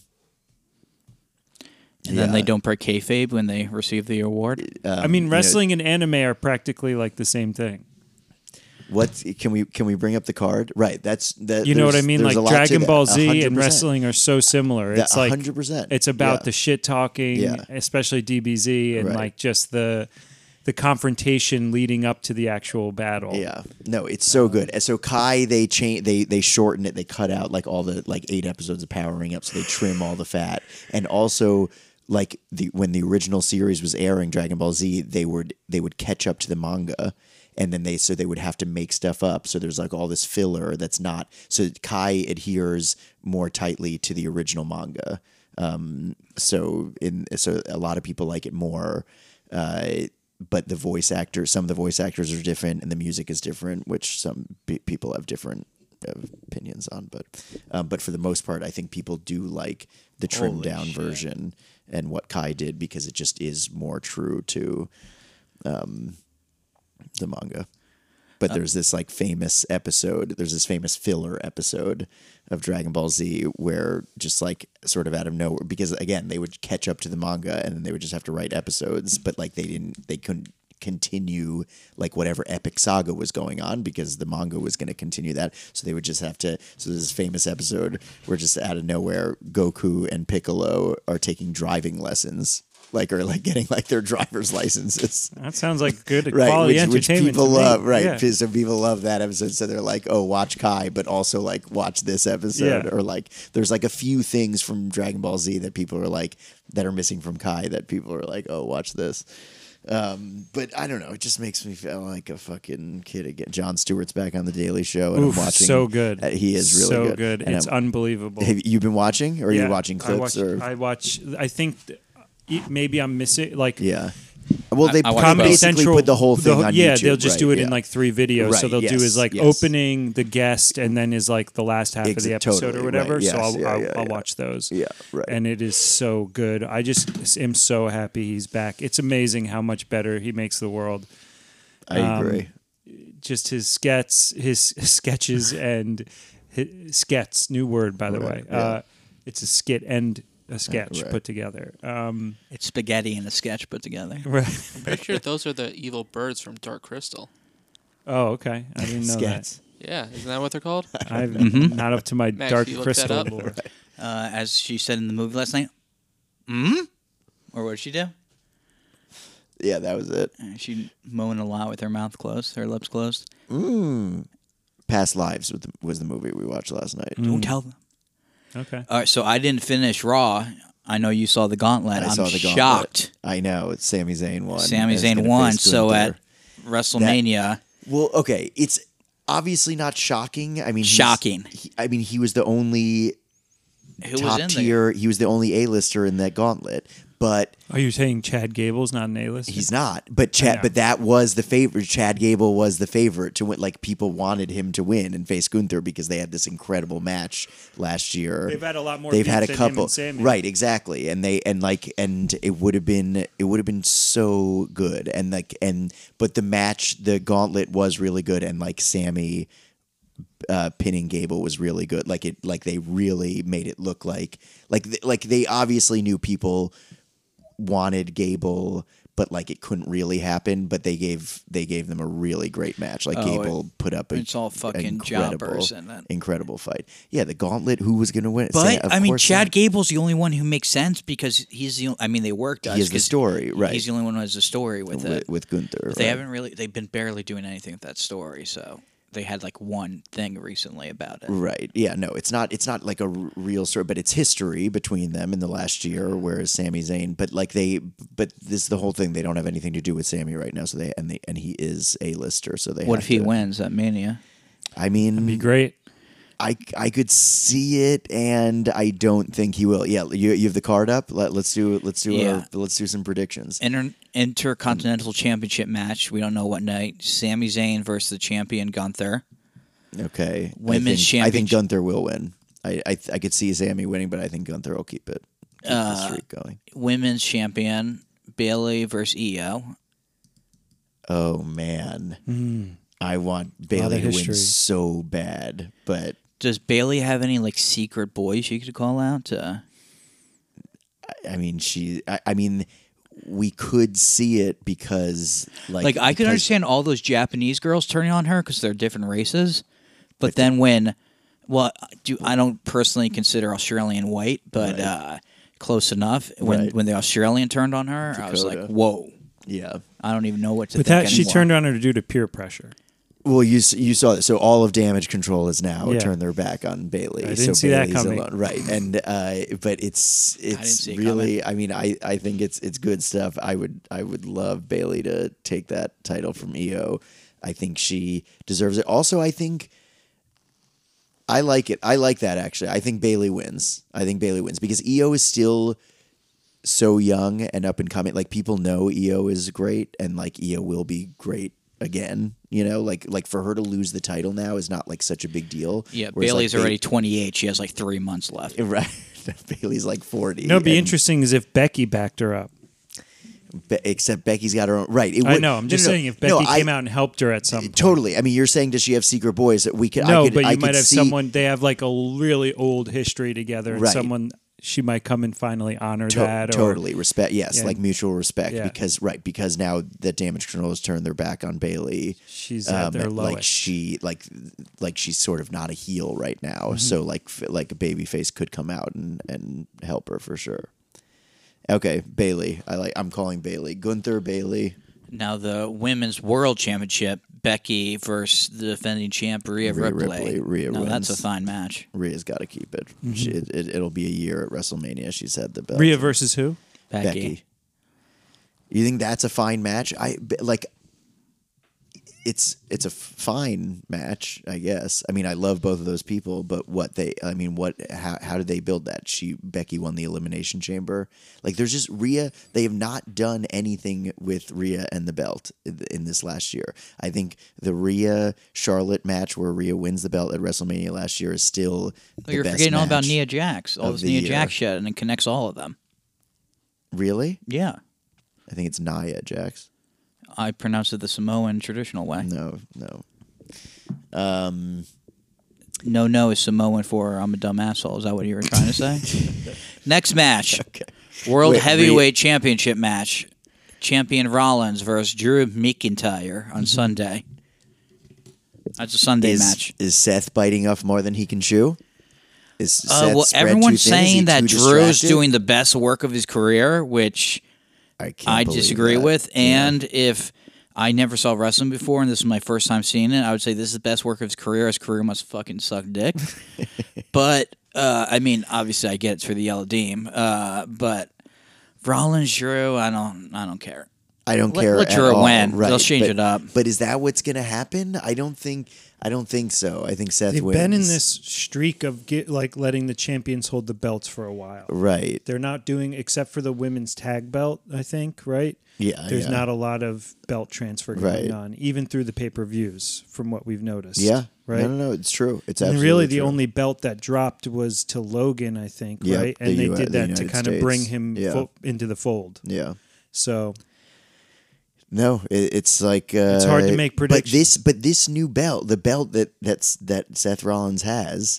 then they don't break kayfabe when they receive the award? I mean, wrestling and anime are practically like the same thing. What can we bring up the card? Right, that's that. You know what I mean? Like there's a lot to Dragon that. Ball Z 100%. and wrestling are so similar. It's like 100%. it's about Yeah. the shit talking, Yeah. especially DBZ, and Right. like just the confrontation leading up to the actual battle. Yeah, no, it's so good. And so Kai, they shorten it. They cut out like all the like 8 episodes of Powering Up, so they trim all the fat. And also, like when the original series was airing, Dragon Ball Z, they would catch up to the manga, and then they would have to make stuff up. So there's like all this filler that's not. So Kai adheres more tightly to the original manga. So a lot of people like it more. But some of the voice actors are different, and the music is different, which some people have different opinions on. But for the most part, I think people do like the trimmed down version and what Kai did because it just is more true to the manga. But there's this like famous episode. There's this famous filler episode of Dragon Ball Z where just like sort of out of nowhere, because again they would catch up to the manga and then they would just have to write episodes, but like they couldn't continue like whatever epic saga was going on because the manga was going to continue that, so they would just have to. So there's this famous episode where just out of nowhere Goku and Piccolo are taking driving lessons. Or getting like their driver's licenses. That sounds like good Right, quality which entertainment. people to me. love, right? Yeah. So people love that episode. So they're like, "Oh, watch Kai," but also like watch this episode, Yeah. or like there's like a few things from Dragon Ball Z that people are like that are missing from Kai that people are like, "Oh, watch this." But I don't know. It just makes me feel like a fucking kid again. Jon Stewart's back on the Daily Show, and Oof, I'm watching. so good. He is really so good. good. And It's unbelievable. Have you been watching, or are Yeah, you watching clips? I watch. I think maybe I'm missing like. Yeah. Well, they I watch Comedy both. basically Central put the whole thing on yeah, YouTube. they'll just right, do it yeah. in like 3 videos. So Right, they'll do yes, is like yes. opening, the guest, and then is like the last half of the episode Totally, or whatever. right, So yes, I'll watch those. Yeah, right. And it is so good. I just am so happy he's back. It's amazing how much better he makes the world. I agree. Just his sketches and his skets. New word, by the way. Right, yeah. It's a skit and a sketch Right. put together. It's spaghetti and a sketch put together. Right. I'm pretty sure those are the evil birds from Dark Crystal. Oh, okay. I didn't know Skets. Yeah, isn't that what they're called? that. I'm not up to my Max, Dark you looked that Crystal up? lore. As she said in the movie last night. Or what did she do? Yeah, that was it. She moaned a lot with her mouth closed, her lips closed. Past Lives was the movie we watched last night. Don't tell them. Okay. All right, so I didn't finish Raw. I know you saw the Gauntlet. I I'm saw the Gauntlet. shocked. I know. It's Sami Zayn won. Sami and he's Zayn gonna won. face So Gunther. at WrestleMania, Well, okay. It's obviously not shocking. I mean, Shocking. He was the only who top was in tier. He was the only A-lister in that Gauntlet. But Are you saying Chad Gable's not an A-list? he's not. But I know. But that was the favorite. Chad Gable was the favorite to win. Like, people wanted him to win and face Gunther because they had this incredible match last year. They've had a lot more They've beef had a than him couple. and Sami. Right, exactly. And it would have been so good. But the match, the Gauntlet was really good, and like Sammy pinning Gable was really good. Like they really made it look like they obviously knew people wanted Gable, but like it couldn't really happen. But they gave them a really great match. Like Gable put up it's all fucking jobbers in it. incredible fight. Yeah, the Gauntlet. Who was going to win? But Of I mean, course, Chad Gable's the only one who makes sense because he's the. I mean, they worked us. He has the 'cause story, right? He's the only one who has the story with it. with Gunther. But they right. haven't really. They've been barely doing anything with that story. So they had like one thing recently about it. Right. Yeah. No, it's not like a real story, but it's history between them in the last year. Whereas Sami Zayn, but this is the whole thing. They don't have anything to do with Sami right now. So and he is a lister. So they. What have if he to- wins at Mania? I mean, Be great. I could see it, and I don't think he will. Yeah, you have the card up. Let's do some predictions. Intercontinental Championship match. We don't know what night. Sami Zayn versus the champion Gunther. Okay, Women's I think championship- Gunther will win. I could see Sami winning, but I think Gunther will keep the streak going. Women's champion Bailey versus Io. Oh man, I want Bailey to win history. so bad, but Does Bailey have any like secret boys she could call out? I mean, we could see it because Like I could understand all those Japanese girls turning on her because they're different races, but then I don't personally consider Australian white, but close enough. When Right. when the Australian turned on her, I was like, Dakota. whoa. Yeah. I don't even know what to But think that she anymore. turned on her due to peer pressure. Well, you saw that. So all of Damage Control is now Yeah. turned their back on Bailey. I didn't so see that Bailey's coming. alone. Right? And but it's see it really. I mean, I think it's good stuff. I would love Bailey to take that title from Io. I think she deserves it. Also, I think. I like it. I like that actually. I think Bailey wins. Because Io is still so young and up and coming. Like people know Io is great, and like Io will be great again. You know, like for her to lose the title now is not like such a big deal. Yeah, Whereas, Bailey's like, already 28. She has like 3 months left. right. Bailey's like 40. No, it'd be and- interesting is if Becky backed her up. Except Becky's got her own right. I know. I'm just saying if Becky came out and helped her at some point. Totally. I mean, you're saying does she have secret boys that we could? No, I could, but I you could might have see, someone. They have like a really old history together, and Right. someone she might come and finally honor that. Or, totally respect. Yes, Yeah. like mutual respect. Yeah. Because now that Damage Control has turned their back on Bailey, She's at their lowest. like she's sort of not a heel right now. Mm-hmm. So like a babyface could come out and help her for sure. Okay, Bailey. I'm calling Bailey. Gunther, Bailey. Now the women's world championship, Becky versus the defending champ Rhea Ripley. Rhea now that's a wins. fine match. Rhea's got to keep it. It'll be a year at WrestleMania. She's had the belt. Rhea versus who? Becky. You think that's a fine match? It's a fine match, I guess. I mean, I love both of those people, but how did they build that? Becky won the Elimination Chamber. Like, there's just Rhea. They have not done anything with Rhea and the belt in this last year. I think the Rhea Charlotte match where Rhea wins the belt at WrestleMania last year is still the You're best forgetting all about match Nia Jax. All of this the Nia year. Jax shit, and it connects all of them. Really? Yeah. I think it's Nia Jax. I pronounce it the Samoan traditional way. No. No is Samoan for I'm a dumb asshole. Is that what you were trying to say? Next match. Okay. World Wait, Heavyweight Championship match. Champion Rollins versus Drew McIntyre on Sunday. That's a Sunday match. Is Seth biting off more than he can chew? Is Seth Well, spread too everyone's thin? Is he saying that too Drew's distracted? doing the best work of his career, which can't I believe disagree that. with. Yeah. And if I never saw wrestling before, and this is my first time seeing it, I would say this is the best work of his career. His career must fucking suck dick. But I mean, obviously, I get it's for the Yellow Demon. But Rollins, Drew, I don't care. I don't care. Let at Drew all. win. Right, They'll change but- it up. But is that what's going to happen? I don't think so. I think Seth They've wins. been in this streak of letting the champions hold the belts for a while. Right. They're not doing, except for the women's tag belt, I think, right? Yeah. There's yeah. not a lot of belt transfer going Right. on, even through the pay-per-views, from what we've noticed. Yeah. Right? No. It's true. It's And absolutely really, the true. only belt that dropped was to Logan, I think, Yep, right? the And they U- did the that to United kind of States. bring him Yeah. into the fold. Yeah. So No, it's like It's hard to make predictions. But this new belt, the belt that Seth Rollins has,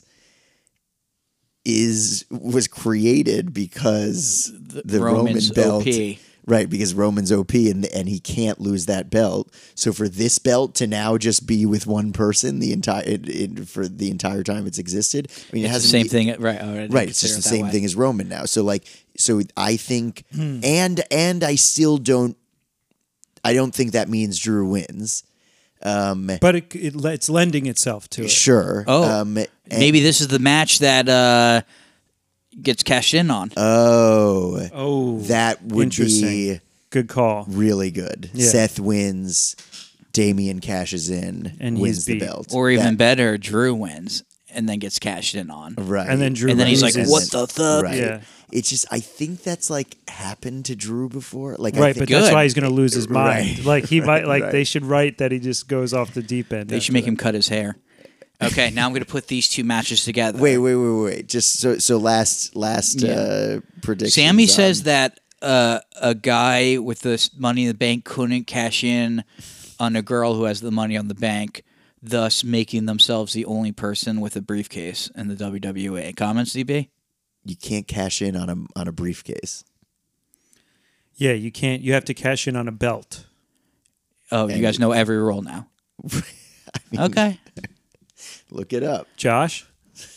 was created because the Roman Roman's belt, OP. right? Because Roman's OP and he can't lose that belt. So for this belt to now just be with one person for the entire time it's existed, I mean, it It's the hasn't same thing, right? Oh, I didn't Right, it's consider just it the that same way. thing as Roman now. So I think, and I still don't. I don't think that means Drew wins. but it's lending itself to it. Sure. Oh, and- maybe this is the match that gets cashed in on. Oh, that would interesting. be Good call. really good. Yeah. Seth wins, Damian cashes in, And wins he's the beat. belt. Or even That- better, Drew wins and then gets cashed in on. right. And then Drew And then he's like, loses. "What the fuck?" Right. Yeah. It's just I think that's happened to Drew before. I Right, think, but that's Good. why he's going to lose his mind. Right. Like he might, Right. they should write that he just goes off the deep end. They should make him cut his hair. Okay, now I'm going to put these two matches together. Wait. Just so last Yeah. prediction. Sammy says that a guy with the money in the bank couldn't cash in on a girl who has the money on the bank, thus making themselves the only person with a briefcase in the WWE. Comments, DB? you can't cash in on a briefcase. Yeah, you can't. You have to cash in on a belt. Oh, you guys know every rule now. Okay. Look it up. Josh,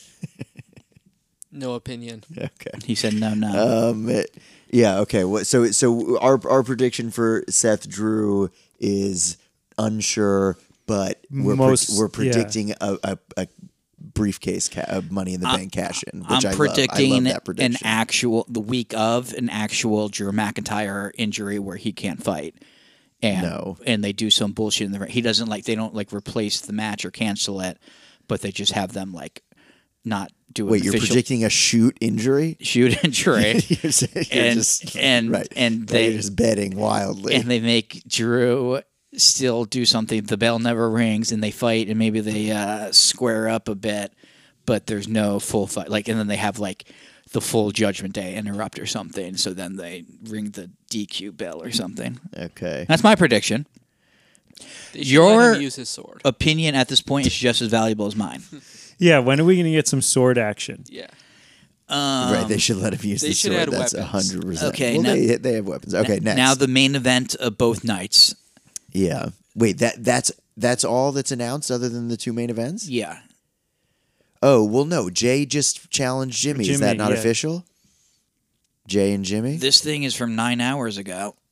No opinion. Okay. He said no. Yeah. Okay. So our prediction for Seth Drew is unsure, but we're predicting a briefcase Money in the Bank cash in. Which I'm I predicting love that prediction. the week of an actual Drew McIntyre injury where he can't fight. And they do some bullshit in the ring. He doesn't they don't replace the match or cancel it, but they just have them not do an Wait, you're official predicting a shoot injury? shoot injury. You're just right. and Now you're they just betting wildly. and they make Drew still do something. The bell never rings, and they fight, and maybe they square up a bit, but there's no full fight. And then they have the full Judgment Day interrupt or something. So then they ring the DQ bell or something. Okay. That's my prediction. They should Your- let him use his sword. Opinion at this point is just as valuable as mine. yeah. When are we going to get some sword action? Yeah. Right, they should let him use they the should sword. add That's weapons. 100%. Okay, well, now- they have weapons. Okay, next. Now the main event of both nights. Yeah. Wait, that's all that's announced other than the two main events? Yeah. Oh, well, no. Jay just challenged Jimmy. Is that Jimmy, not yeah. official? Jay and Jimmy? This thing is from 9 hours ago.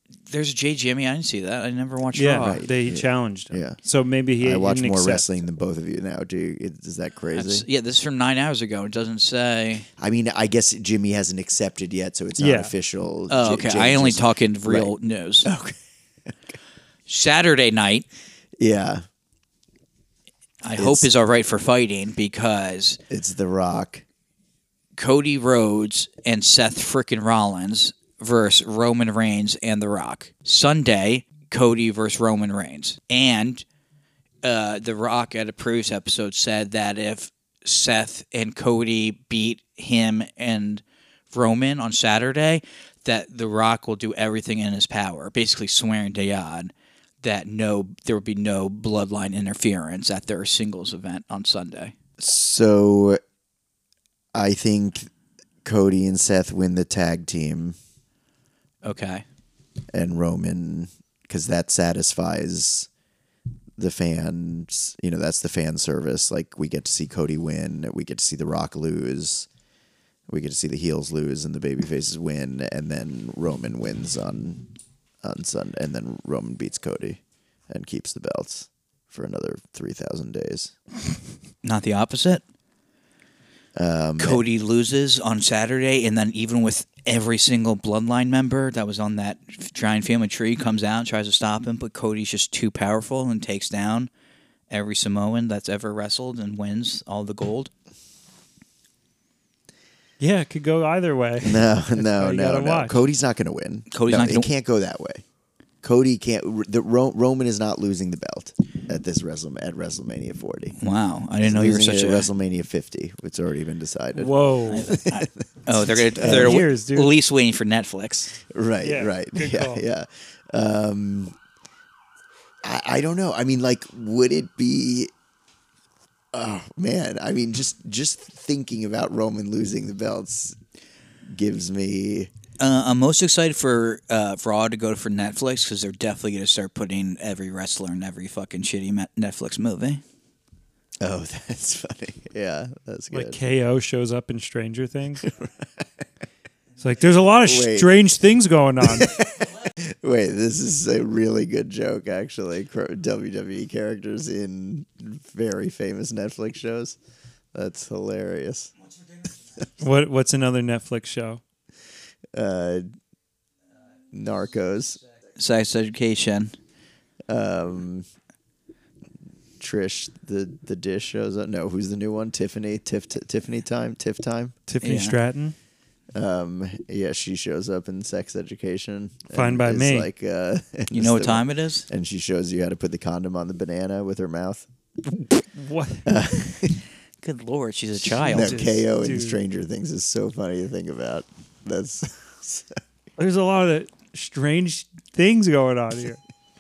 There's Jay Jimmy. I didn't see that. I never watched Yeah, Raw. they challenged him. Yeah. So maybe he I watch didn't more accept. wrestling than both of you now. Is that crazy? Yeah, this is from 9 hours ago. It doesn't say. I mean, I guess Jimmy hasn't accepted yet, so it's not Yeah. official. Oh, okay. I only talk in real Right. news. Okay. Saturday night, Yeah, I hope is all right for fighting because it's The Rock. Cody Rhodes and Seth frickin' Rollins versus Roman Reigns and The Rock. Sunday, Cody versus Roman Reigns. And The Rock at a previous episode said that if Seth and Cody beat him and Roman on Saturday, that The Rock will do everything in his power, basically swearing to God that there would be no bloodline interference at their singles event on Sunday. So, I think Cody and Seth win the tag team, Okay. and Roman, because that satisfies the fans. You know, that's the fan service. Like, we get to see Cody win, we get to see The Rock lose, we get to see the heels lose and the babyfaces win, and then Roman wins on Sunday, and then Roman beats Cody and keeps the belts for another 3,000 days. Not the opposite? Cody loses on Saturday, and then even with every single bloodline member that was on that giant family tree comes out and tries to stop him, but Cody's just too powerful and takes down every Samoan that's ever wrestled and wins all the gold. Yeah, it could go either way. No. you gotta watch. Cody's not going to win. It can't go that way. Cody can't. Roman is not losing the belt at WrestleMania 40. Wow, I didn't know you were Losing such it a. at WrestleMania 50. It's already been decided. Whoa. Oh, they're Years, dude. at least waiting for Netflix. Right. Yeah, Right. good Yeah. call. Yeah. I don't know. I mean, like, would it be? Oh man! I mean, just thinking about Roman losing the belts gives me. I'm most excited for Raw to go for Netflix because they're definitely going to start putting every wrestler in every fucking shitty Netflix movie. Oh, that's funny. Yeah, that's good. Like KO shows up in Stranger Things. It's like there's a lot of Wait. strange things going on. Wait, this is a really good joke, actually. WWE characters in very famous Netflix shows. That's hilarious. What's another Netflix show? Narcos. Sex Education. Trish, the dish shows up. No, who's the new one? Tiffany. Tiffany time. Tiff time. Tiffany Yeah. Stratton. Yeah, she shows up in Sex Education. Fine and by is me. Like, You know what time it is? And she shows you how to put the condom on the banana with her mouth. What? Good lord, she's a child. No, Just- KO in dude. Stranger Things is so funny to think about. That's There's a lot of strange things going on here.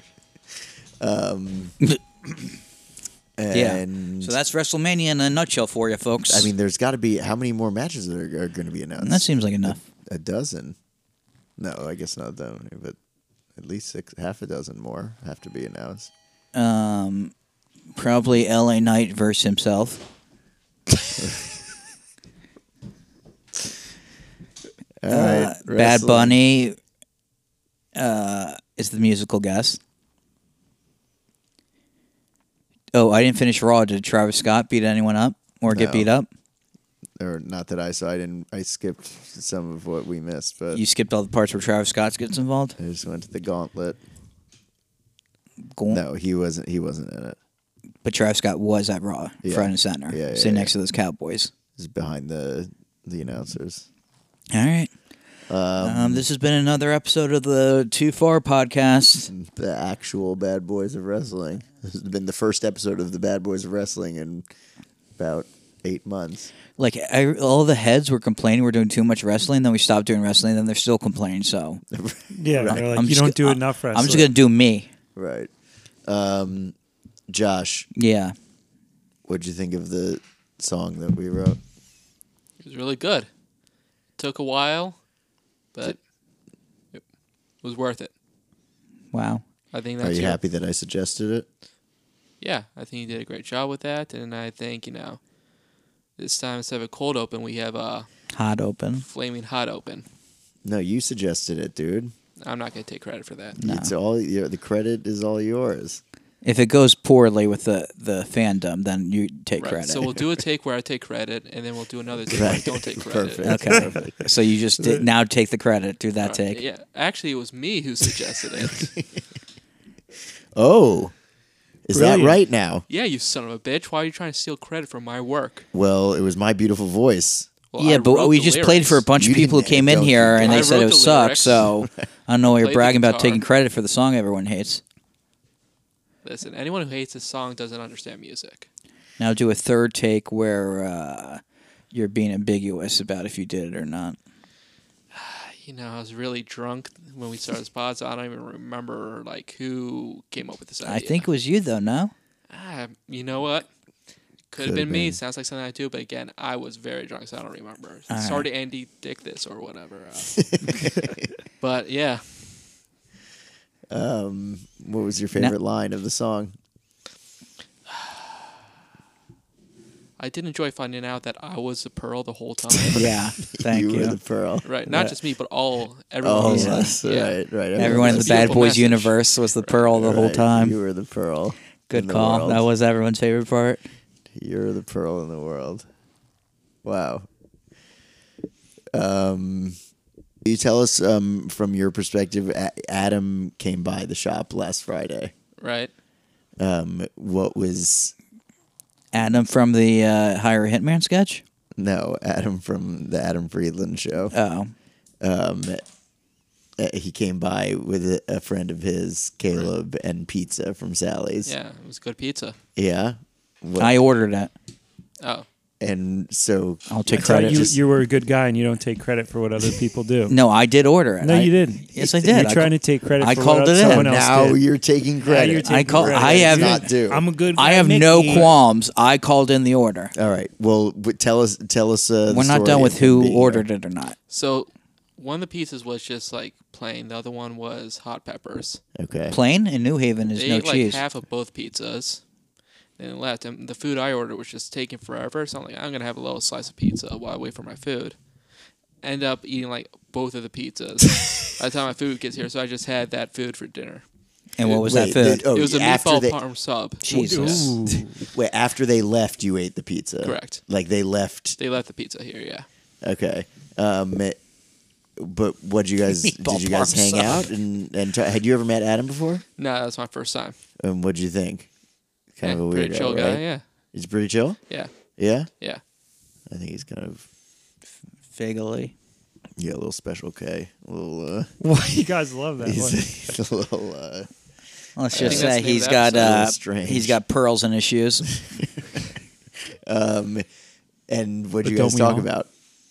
and So that's WrestleMania in a nutshell for you, folks. I mean, there's got to be how many more matches are going to be announced? that seems like enough. A dozen. No, I guess not that many, but at least half a dozen more have to be announced. Probably LA Knight versus himself. All right, Bad wrestling. Bunny is the musical guest. Oh, I didn't finish Raw. Did Travis Scott beat anyone up or get No. beat up? Or not that I saw. I skipped some of what we missed, but You skipped all the parts where Travis Scott gets involved. I just went to the gauntlet. Cool. No, he wasn't in it. But Travis Scott was at Raw, Yeah. front and center, Yeah, sitting yeah. next to those Cowboys. He's behind the announcers. All right. This has been another episode of the Too Far podcast. The actual Bad Boys of Wrestling. This has been the first episode of the Bad Boys of Wrestling in about 8 months. Like all the heads were complaining we're doing too much wrestling, then we stopped doing wrestling, then they're still complaining. So Yeah, they're like, I'm you just don't do gonna- enough wrestling. I'm just gonna do me. Right. Josh, Yeah. what'd you think of the song that we wrote? It was really good. Took a while, but it was worth it. Wow. I think Are that's you happy that I suggested it? Yeah, I think you did a great job with that, and I think this time instead of a cold open, we have a Hot open. flaming hot open. No, you suggested it, dude. I'm not gonna take credit for that. No. It's all the credit is all yours. If it goes poorly with the fandom, then you take Right. credit. So we'll do a take where I take credit, and then we'll do another take where I don't take credit. Perfect. Okay. Perfect. So you just now take the credit through that take. Yeah. Actually, it was me who suggested it. Oh, is Brilliant. that right now? Yeah, you son of a bitch. Why are you trying to steal credit from my work? Well, it was my beautiful voice. Well, Yeah, I but wrote we the just played for a lyrics. bunch You of people who didn't- came in don't- here and I they said wrote it the sucked. lyrics. So I don't know why you're Played the bragging about guitar. taking credit for the song everyone hates. Listen, anyone who hates this song doesn't understand music. Now do a third take where you're being ambiguous about if you did it or not. You know, I was really drunk when we started this pod, so I don't even remember like who came up with this idea. I think it was you though. No. You know what? Could have Could've been me. been. Sounds like something I do, but again, I was very drunk, so I don't remember. All Sorry right. to Andy Dick this or whatever. But yeah, What was your favorite line of the song? I did enjoy finding out that I was a pearl the whole time. Yeah. Thank you you. were the pearl. Right, not just me, but everyone. All was of like, us. yeah. Right. Everyone in the That's a Bad beautiful Boys message. universe was the pearl the whole Right, time. You were the pearl. in Good the call. world. That was everyone's favorite part. You're the pearl in the world. Wow. You tell us from your perspective. Adam came by the shop last Friday. Right. What was Adam from the Hire a Hitman sketch. Adam from the Adam Friedland show. Oh, He came by with a friend of his, Caleb, and pizza from Sally's. Yeah, it was good pizza. Yeah. What- I ordered it. Oh, and so I'll take I thought credit. you were a good guy and you don't take credit for what other people do. No, I did order it. No, you didn't. Yes, I did. You're trying to take credit I for called what it in. someone else now did. you're taking Now credit. you're taking call- credit. I have- not do. I'm a good guy. I have Nick. no qualms. I called in the order. All right. Well, tell us. the We're not story done with of him who being ordered here. it or not. so one of the pizzas was just like plain. The other one was hot peppers. Okay. Plain in New Haven is They no ate like cheese. half of both pizzas. Then left, and the food I ordered was just taking forever. So I'm like, I'm gonna have a little slice of pizza while I wait for my food. End up eating like both of the pizzas by the time my food gets here. So I just had that food for dinner. And what was Wait, that food? It was a after meatball they, parm sub. Jesus. Ooh. Wait, after they left, you ate the pizza. Correct. Like they left. They left the pizza here. Yeah. Okay. But what you guys Meatball did? You guys parm hang sub. out and had you ever met Adam before? No, that was my first time. And what'd you think? Kind of a pretty weirdo, chill right? guy. Yeah. He's pretty chill. Yeah. Yeah. Yeah. I think he's kind of Figally. a little special K, a little. Why you guys love that one? He's a little. Let's I think just that's say the name he's of the got episode. Strange. he's got pearls in his shoes. And what'd But you guys don't we talk all? about?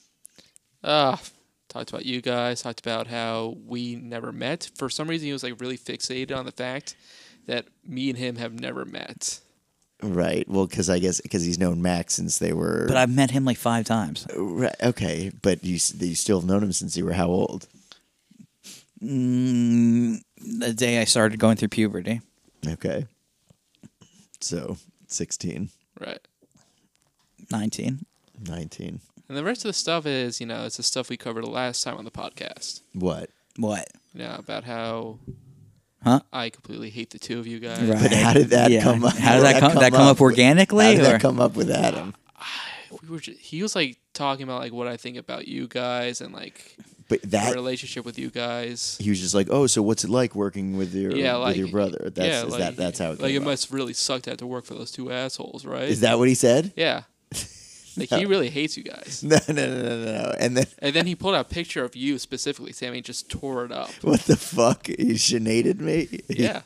Talked about you guys. Talked about how we never met. For some reason, he was like really fixated on the fact that me and him have never met. Right. Well, because he's known Max since they were. But I've met him like 5 times. Right, okay, but you still have known him since you were how old? The day I started going through puberty. Okay. So 16, Right. 19. 19. And the rest of the stuff is, it's the stuff we covered last time on the podcast. What? What? About how Huh? I completely hate the two of you guys. Right. But how did that Yeah. come up? How did that come up organically? How did or? that come up with Adam? He was like talking about like what I think about you guys and like But the that relationship with you guys. he was just like, oh, so what's it like working with your brother? That's how it like came it up. must really suck to have to work for those two assholes, right? Is that what he said? Yeah. Like he really hates you guys. No. And then And then he pulled out a picture of you specifically. Sammy just tore it up. what the fuck? He shenaded me. Yeah.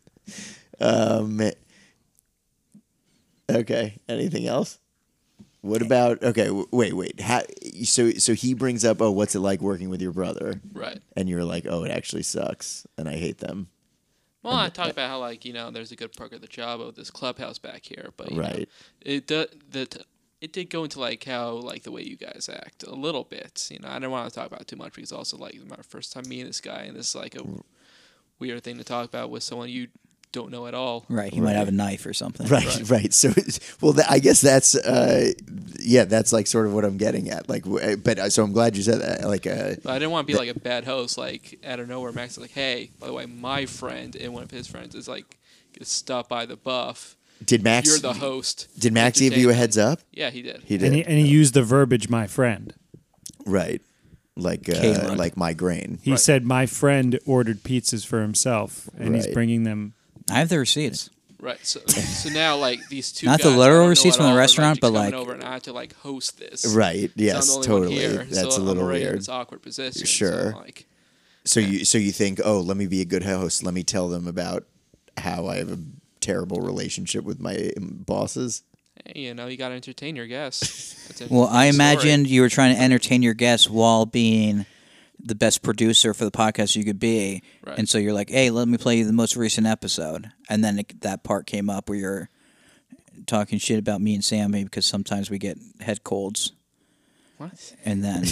Okay. Anything else? What about? Okay. Wait. So he brings up, oh, what's it like working with your brother? Right. And you're like, oh, it actually sucks, and I hate them. Well, I talked about how like there's a good perk of the job of this clubhouse back here, but you know, Right. it did go into like how like the way you guys act a little bit. I didn't want to talk about it too much because also like my first time meeting this guy, and this is like a weird thing to talk about with someone you don't know at all. Right. He might have a knife or something. Right. So, well, I guess that's that's like sort of what I'm getting at. Like, but so I'm glad you said that. Like, But I didn't want to be like a bad host. Like out of nowhere, Max is like, "Hey, by the way, my friend and one of his friends is like gonna stop by the buff. did Max? You're the host. Did Max give you a heads up? Yeah, he did. He did. And he used the verbiage, my friend. Right. Like Caleb. like migraine. He Right. said, my friend ordered pizzas for himself, and he's Right. bringing them. I have the receipts. Right. So now like these two Not the guys, literal I don't know receipts at from the all, are, restaurant, just but, coming like- over and I have to like host this. Right. So Yes. I'm the only Totally. one here, That's so a little I'm already in weird. this awkward position. Sure. So, like, So you think, oh, let me be a good host. Let me tell them about how I have a terrible relationship with my bosses. hey, you know, you got to entertain your guests. That's an Well, I interesting story. imagined you were trying to entertain your guests while being the best producer for the podcast you could be. Right. And so you're like, hey, let me play you the most recent episode. And then that part came up where you're talking shit about me and Sammy because sometimes we get head colds. What? And then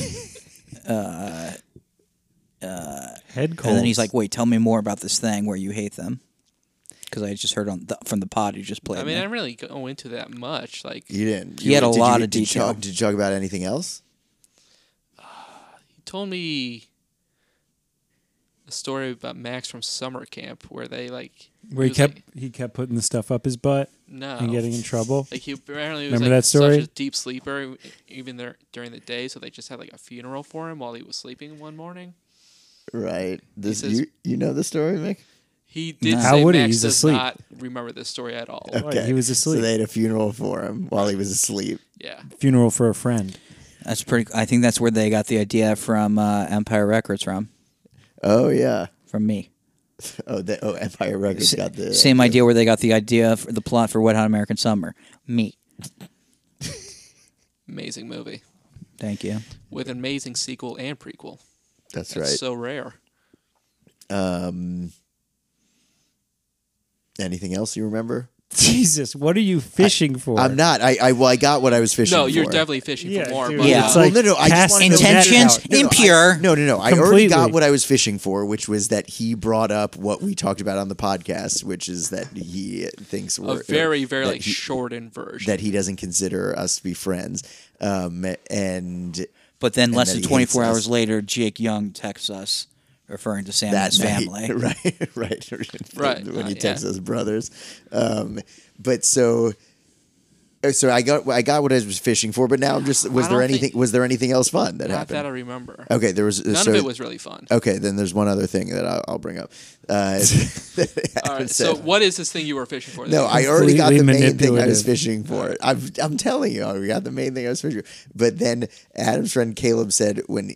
Head colds. and then he's like, wait, tell me more about this thing where you hate them. Because I just heard from the pod you just played. I mean, I me. didn't really go into that much. Like, You didn't. He had a lot of did you detail. Did you talk about anything else? he told me a story about Max from summer camp where they like where he was kept like, he kept putting the stuff up his butt no and getting in trouble. like he apparently was Remember like that story? such a deep sleeper even there during the day, so they just had like a funeral for him while he was sleeping one morning. Right. This says- you know the story, Mick? He did How say would he? Max He's does asleep. not remember this story at all. Right, he was asleep. So they had a funeral for him while he was asleep. Yeah. Funeral for a friend. That's pretty. I think that's where they got the idea from Empire Records Oh yeah. from me. Empire Records got the Same idea where they got the idea for the plot for Wet Hot American Summer. Me. Amazing movie Thank you. with an amazing sequel and prequel. That's That's right. so rare. Anything else you remember? Jesus, what are you fishing for? I'm not. I got what I was fishing No, for. you're definitely fishing Yeah, for more. dude, But, Yeah. it's Well, like no, I just cast wanted the to- net Intentions out. impure. No. I already Completely. got what I was fishing for, which was that he brought up what we talked about on the podcast, which is that he thinks a we're very, very that like he- shortened version. that he doesn't consider us to be friends, and But then And less that than he 24 hates hours us. later, Jake Young texts us referring to Sam and that his family. night, right, Right, when he yeah. texts us brothers. But so I got what I was fishing for. But now I'm just was I there don't think- anything was there anything else fun that Not happened? that I remember. Okay, there was None so, of it was really fun. Okay, then there's one other thing that I'll bring up. All right. So what is this thing you were fishing for? No, I already got the Completely main thing I was manipulative. fishing for. I'm telling you, I got the main thing I was fishing for. But then Adam's friend Caleb said when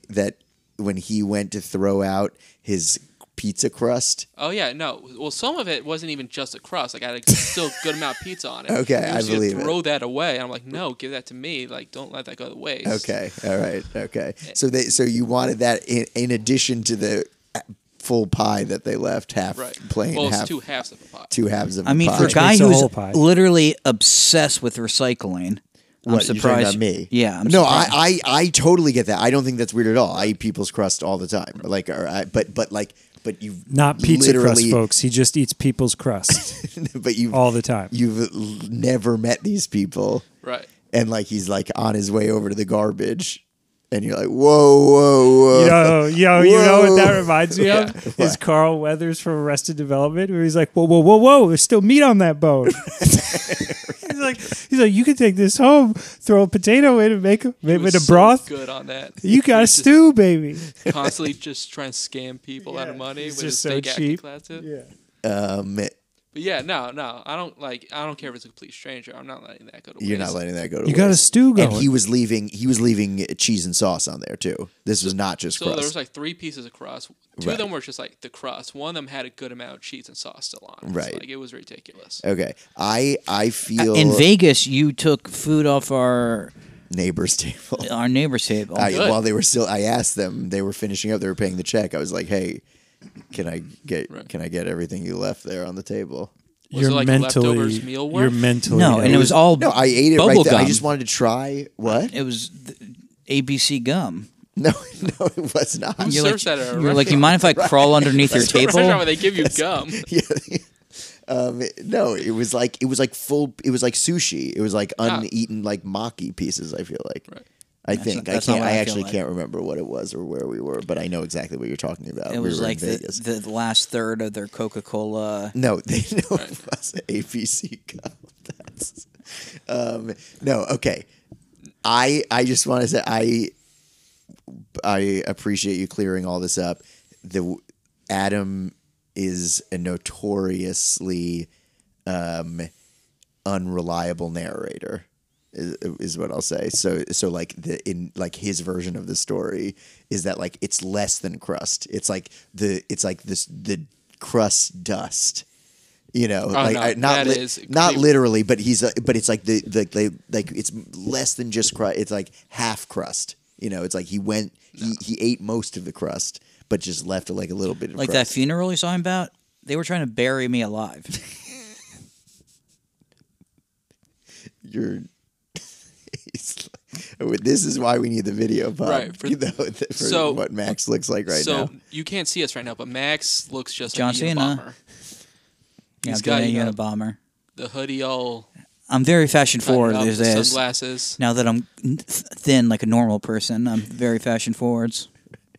he went to throw out his pizza crust. Oh yeah, no. Well, some of it wasn't even just a crust. Like I had a still good amount of pizza on it. Okay, He I was gonna believe it. throw that away. I'm like, no, give that to me. Like, don't let that go to waste. Okay, all right, okay. So you wanted that in addition to the full pie that they left half Right. plain, Well, it's half two halves of a pot. two halves of. I mean, a pie. for a guy makes a who's whole pie. literally obsessed with recycling, I'm What, you're talking surprised. about me? Yeah. I'm No, surprised. I totally get that. I don't think that's weird at all. I eat people's crust all the time. Like, but you Not pizza crust, literally- folks. He just eats people's crust But you all the time. you've never met these people, Right. and like he's like on his way over to the garbage, and you're like, whoa. You know what that Whoa. reminds me Yeah. of? Is Carl Weathers from Arrested Development, where he's like, whoa, there's still meat on that bone. he's like, you can take this home, throw a potato in and make He it was a so broth. good on that. You got a He's just stew, baby. Constantly just trying to scam people out of money he's with just his so fake acting cheap. classes. Yeah. But yeah, no. I don't care if it's a complete stranger. I'm not letting that go to waste. You're not letting that go to You got a waste. stew going. And he was leaving cheese and sauce on there too. This was not just So crust. there was like 3 pieces of crust. Two Right. of them were just like the crust. One of them had a good amount of cheese and sauce still on it. Right. So, like it was ridiculous. Okay, I feel In Vegas, you took food off our neighbor's table. neighbor's table. Good. While they were still, I asked them. They were finishing up. They were paying the check. I was like, "Hey, can I get everything you left there on the table?" Was it like leftovers meal work? You're mentally. no, and it was all No, I ate it right bubble there. I gum. just wanted to try what? It was ABC gum. No, it was not. Who You're like, serves that at a you're like, you mind if I crawl underneath your It's a table? restaurant where they give you gum. Yeah. No, it was like full. It was like sushi. It was like uneaten like maki pieces. I feel like. Right. I think that's I not can't. what I I actually feel like. can't remember what it was or where we were, but I know exactly what you're talking about. It was we were like in Vegas. the last third of their Coca-Cola. No, they know it was an APC cup. That's no. Okay, I just want to say I appreciate you clearing all this up. Adam is a notoriously unreliable narrator. Is what I'll say. So like in his version of the story is that like it's less than crust. It's like the crust dust. You know, not literally, but but it's like like it's less than just crust. It's like half crust. You know, it's like he ate most of the crust, but just left like a little bit of Like crust. that funeral he's talking about, they were trying to bury me alive. This is why we need the video, Bob. Right, for what Max looks like right now. So you can't see us right now, but Max looks just John like a Cena. Unabomber. Yeah, He's I'm got, doing you a know, Unabomber. The hoodie all I'm very fashion forward buttoned up, these the days. sunglasses. Now that I'm thin like a normal person, I'm very fashion forwards.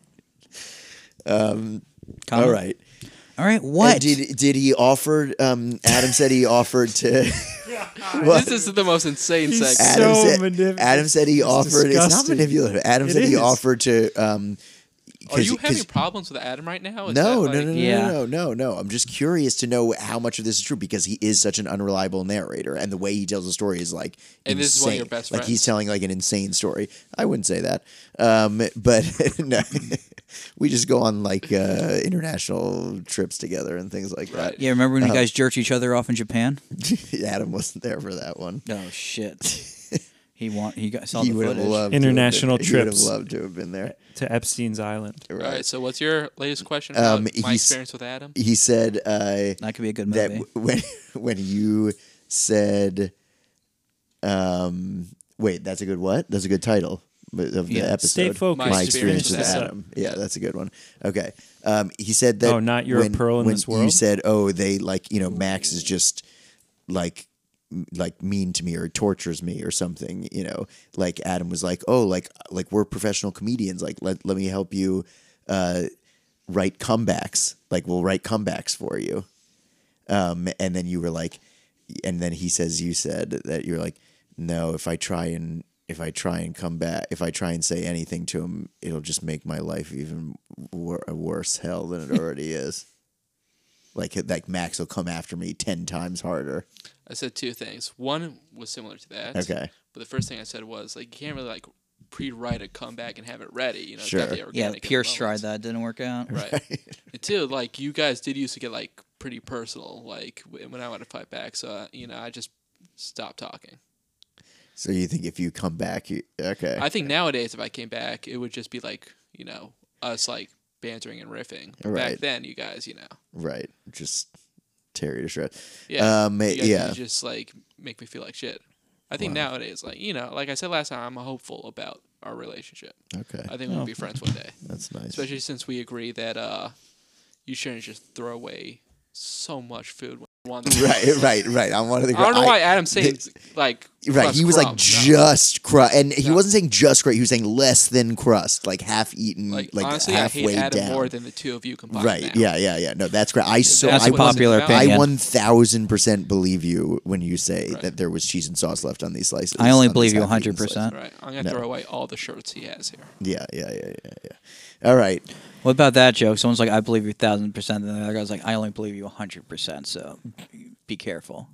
All Comment? right. All right, what? And did he offer? Adam said he offered to. This is the most insane He's segment. Adam said he offered. It's not disgusting. manipulative. Adam It said he is. offered to. Are you having problems with Adam right now? Is No, that like- no. I'm just curious to know how much of this is true because he is such an unreliable narrator, and the way he tells the story is like And insane. this is one of your best Like he's friends. telling like an insane story. I wouldn't say that, but no, we just go on like international trips together and things like that. Yeah, remember when you guys jerked each other off in Japan? Adam wasn't there for that one. Oh shit. He saw He the would have footage. loved International to have been, trips. He would have loved to have been there. To Epstein's Island. All right. So what's your latest question about my he's- experience with Adam? He said That could be a good that movie. when you said, wait, that's a good what? That's a good title of the Yeah. episode. Stay focused. My Just experience finish with this up. Adam. Yeah, that's a good one. Okay. He said that. Oh, not you're a pearl in when this You world? said, oh, they like Max is just like mean to me or tortures me or something. Like Adam was like, oh, like we're professional comedians. Like let me help you write comebacks. Like we'll write comebacks for you. And then you were like, and then you said that you're like, no, if I try and come back, if I try and say anything to him, it'll just make my life even a worse hell than it already is. Like Max will come after me 10 times harder. I said two things. One was similar to that. Okay. But the first thing I said was like you can't really like pre-write a comeback and have it ready. It's Sure. gotta be Yeah, organic in the Pierce tried moment. that. Didn't work out. Right. And two, like you guys did used to get like pretty personal, like when I went to fight back. So I just stopped talking. So you think if you come back, okay. I think nowadays if I came back, it would just be like us like bantering and riffing. But Right. back then, you guys, Right. Just tear you to shreds. yeah, you guys yeah. would just like make me feel like shit. I think nowadays, like I said last time, I'm hopeful about our relationship. Okay. I think we'll be friends one day. That's nice. Especially since we agree that you shouldn't just throw away so much food when you want to. Right. I'm one of the. I don't know why Adam's saying like Right, crust he was like crumbs. No. just crust, and he wasn't saying just crust. He was saying less than crust, like half eaten, Like, like honestly, I halfway hate Adam down. more than the two of you combined. Right? now. Yeah. No, that's great. That's a what this is popular about. opinion. I 1000% believe you when you say Right. that there was cheese and sauce left on these slices. I only on believe these you half-eaten 100%. slices. Right, I'm gonna throw away all the shirts he has here. Yeah. All right. What about that joke? Someone's like, I believe you 1,000%. And the other guy's like, I only believe you 100%. So be careful.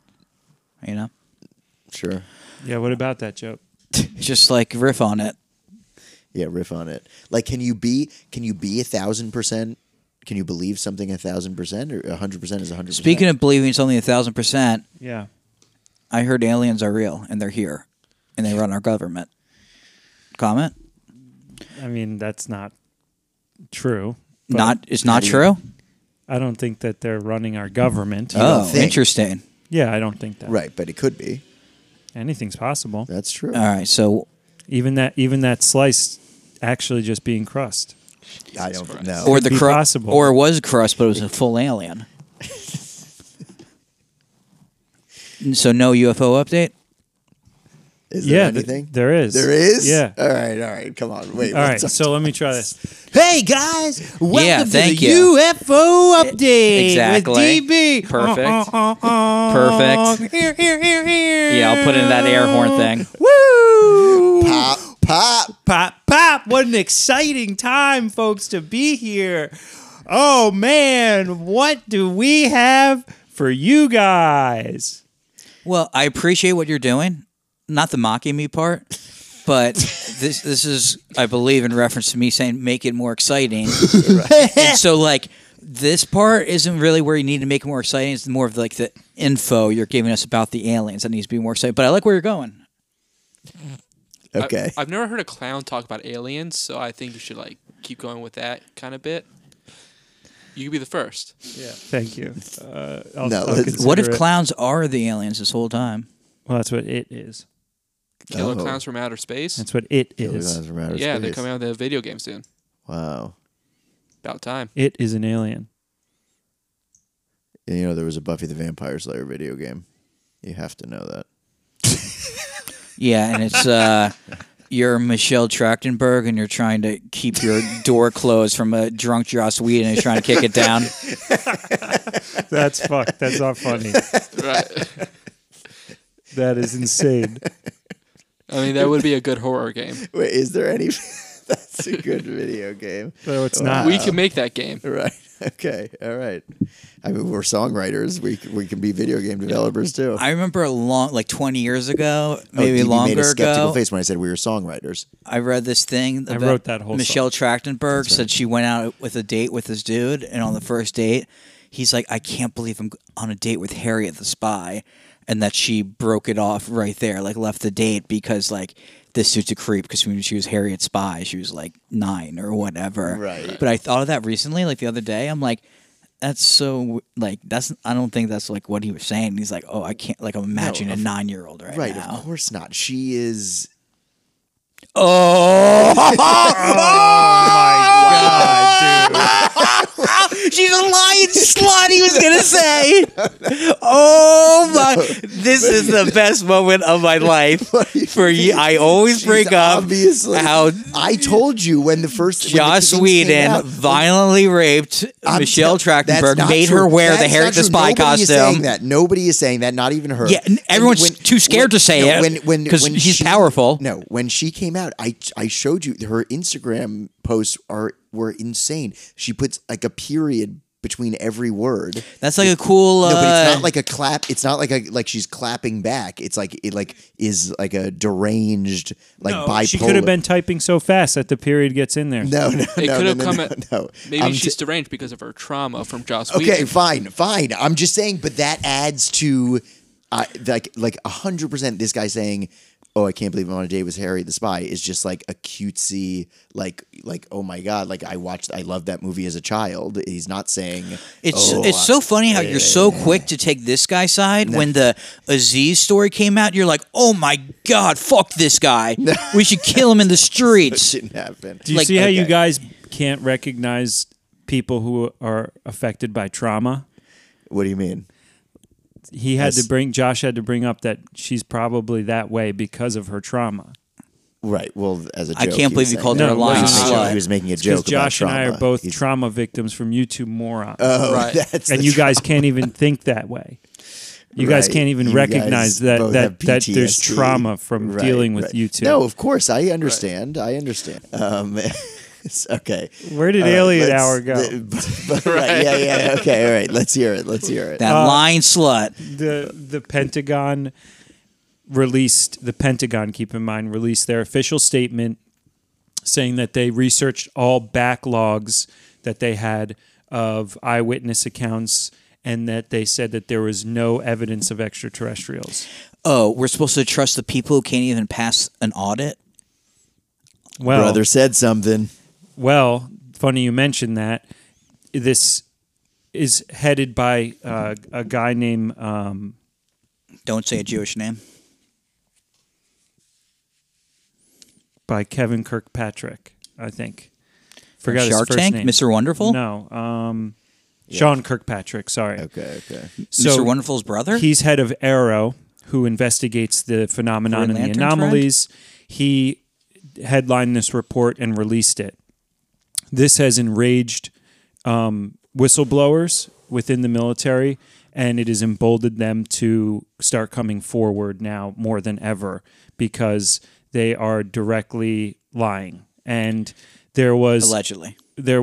Sure. Yeah, what about that joke? Just like riff on it. Yeah, riff on it. Like, can you be 1,000%? Can you believe something 1,000% or 100% is 100%? Speaking of believing something 1,000%, Yeah. I heard aliens are real and they're here and they run our government. Comment? I mean, that's not true. but It's not do you- true? I don't think that they're running our government. Oh, think. interesting. Yeah, I don't think that. right, but it could be. Anything's possible. That's true. All right. So, Even that slice actually just being crust. I don't Christ. know. or the be crust, possible. or it was crust, but it was a full alien. So no UFO update. Is there Yeah, anything? there is. There is? Yeah. All right. Come on. Wait. All right, what's up? so let me try this. Hey guys, welcome Yeah, to thank the you. UFO update Exactly. with DB. Perfect. Perfect. Here. Yeah, I'll put in that air horn thing. Woo! Pop. Pop. What an exciting time, folks, to be here. Oh, man, what do we have for you guys? Well, I appreciate what you're doing. Not the mocking me part, but this is, I believe, in reference to me saying make it more exciting. And so, like, this part isn't really where you need to make it more exciting. It's more of like the info you're giving us about the aliens that needs to be more exciting. But I like where you're going. Okay. I've never heard a clown talk about aliens, so I think you should like keep going with that kind of bit. You could be the first. Yeah, thank you. I'll let's- consider What if it. clowns are the aliens this whole time? Well, that's what it is. Killer Oh. clowns from outer space. That's what it Killer is. Clowns from Outer Yeah, they're Space. coming out with a video game soon. Wow. About time. It is an alien. And, there was a Buffy the Vampire Slayer video game. You have to know that. Yeah, and it's you're Michelle Trachtenberg, and you're trying to keep your door closed from a drunk Joss Whedon who's trying to kick it down. That's fucked. That's not funny. Right. That is insane. I mean, that would be a good horror game. Wait, is there any? That's a good video game. No, it's not. We can make that game. Right. Okay. All right. I mean, we're songwriters. We can be video game developers too. I remember like 20 years ago, Oh, maybe DB longer made a skeptical ago. face when I said we were songwriters. I read this thing. I about wrote that whole Michelle Trachtenberg said she went out with a date with this dude, and on the first date, he's like, "I can't believe I'm on a date with Harriet the Spy," and that she broke it off right there, like left the date because like this dude's a creep because when she was Harriet Spy, she was like 9 or whatever. Right. But I thought of that recently, like the other day. I'm like. That's so like that's. I don't think that's like what he was saying. He's like, oh, I can't. Like I'm imagining a 9-year-old right Right. now. Of course not. She is. Oh, God, dude. she's a lying slut. He was gonna say. Oh my! This is the best moment of my life for you. I always bring up obviously how I told you when the first Joss when the things came Whedon out, violently raped Michelle that's Trachtenberg, not made true. her wear That's the Harriet not the true. Spy Nobody is saying costume. that. Nobody is saying that. Not even her. Yeah, everyone's too scared to say it because she's powerful. No, when she came out, I showed you her Instagram posts were insane. She puts like a period between every word. That's like a cool. No, but it's not like a clap. It's not like she's clapping back. It's like it like is like a deranged like bipolar. She could have been typing so fast that the period gets in there. No, It could have come no, at. no. Maybe I'm she's deranged because of her trauma from Joss Okay, Whedon. fine. I'm just saying, but that adds to like 100%. This guy saying, "Oh, I can't believe I'm on a date with Harry the Spy," is just like a cutesy, like oh my god, like I love that movie as a child. He's not saying It's so funny how you're so quick to take this guy's side. When the Aziz story came out, you're like, "Oh my god, fuck this guy. We should kill him in the It streets." didn't happen. Do you Like, see how you okay. guys can't recognize people who are affected by trauma? What do you mean? Josh had to bring up that she's probably that way because of her trauma. Right. Well, as a joke, I can't believe you called her a lying slut. He was making a Because joke Josh about and I trauma. are both He's- trauma victims from YouTube morons. Oh, Right. that's and the you guys can't even think that way. You guys Right. can't even You recognize guys both have that there's PTSD. trauma from Right, dealing with right. YouTube. No, of course I understand. I understand. Okay. Where did All right, Alien let's- Hour go? Right. Yeah. Okay. All right. Let's hear it. That lying slut. The Pentagon keep in mind, released their official statement saying that they researched all backlogs that they had of eyewitness accounts and that they said that there was no evidence of extraterrestrials. Oh, we're supposed to trust the people who can't even pass an audit? Well, Brother said something. Well, funny you mentioned that. This is headed by a guy named Don't say a Jewish name. by Kevin Kirkpatrick, I think. From Forgot his Shark first Tank? name. Mr. Wonderful? No. Sean Kirkpatrick, sorry. Okay. So Mr. Wonderful's brother? he's head of AARO, who investigates the phenomenon Green and the Lantern anomalies. He headlined this report and released it. This has enraged whistleblowers within the military, and it has emboldened them to start coming forward now more than ever because they are directly lying. And there was Allegedly.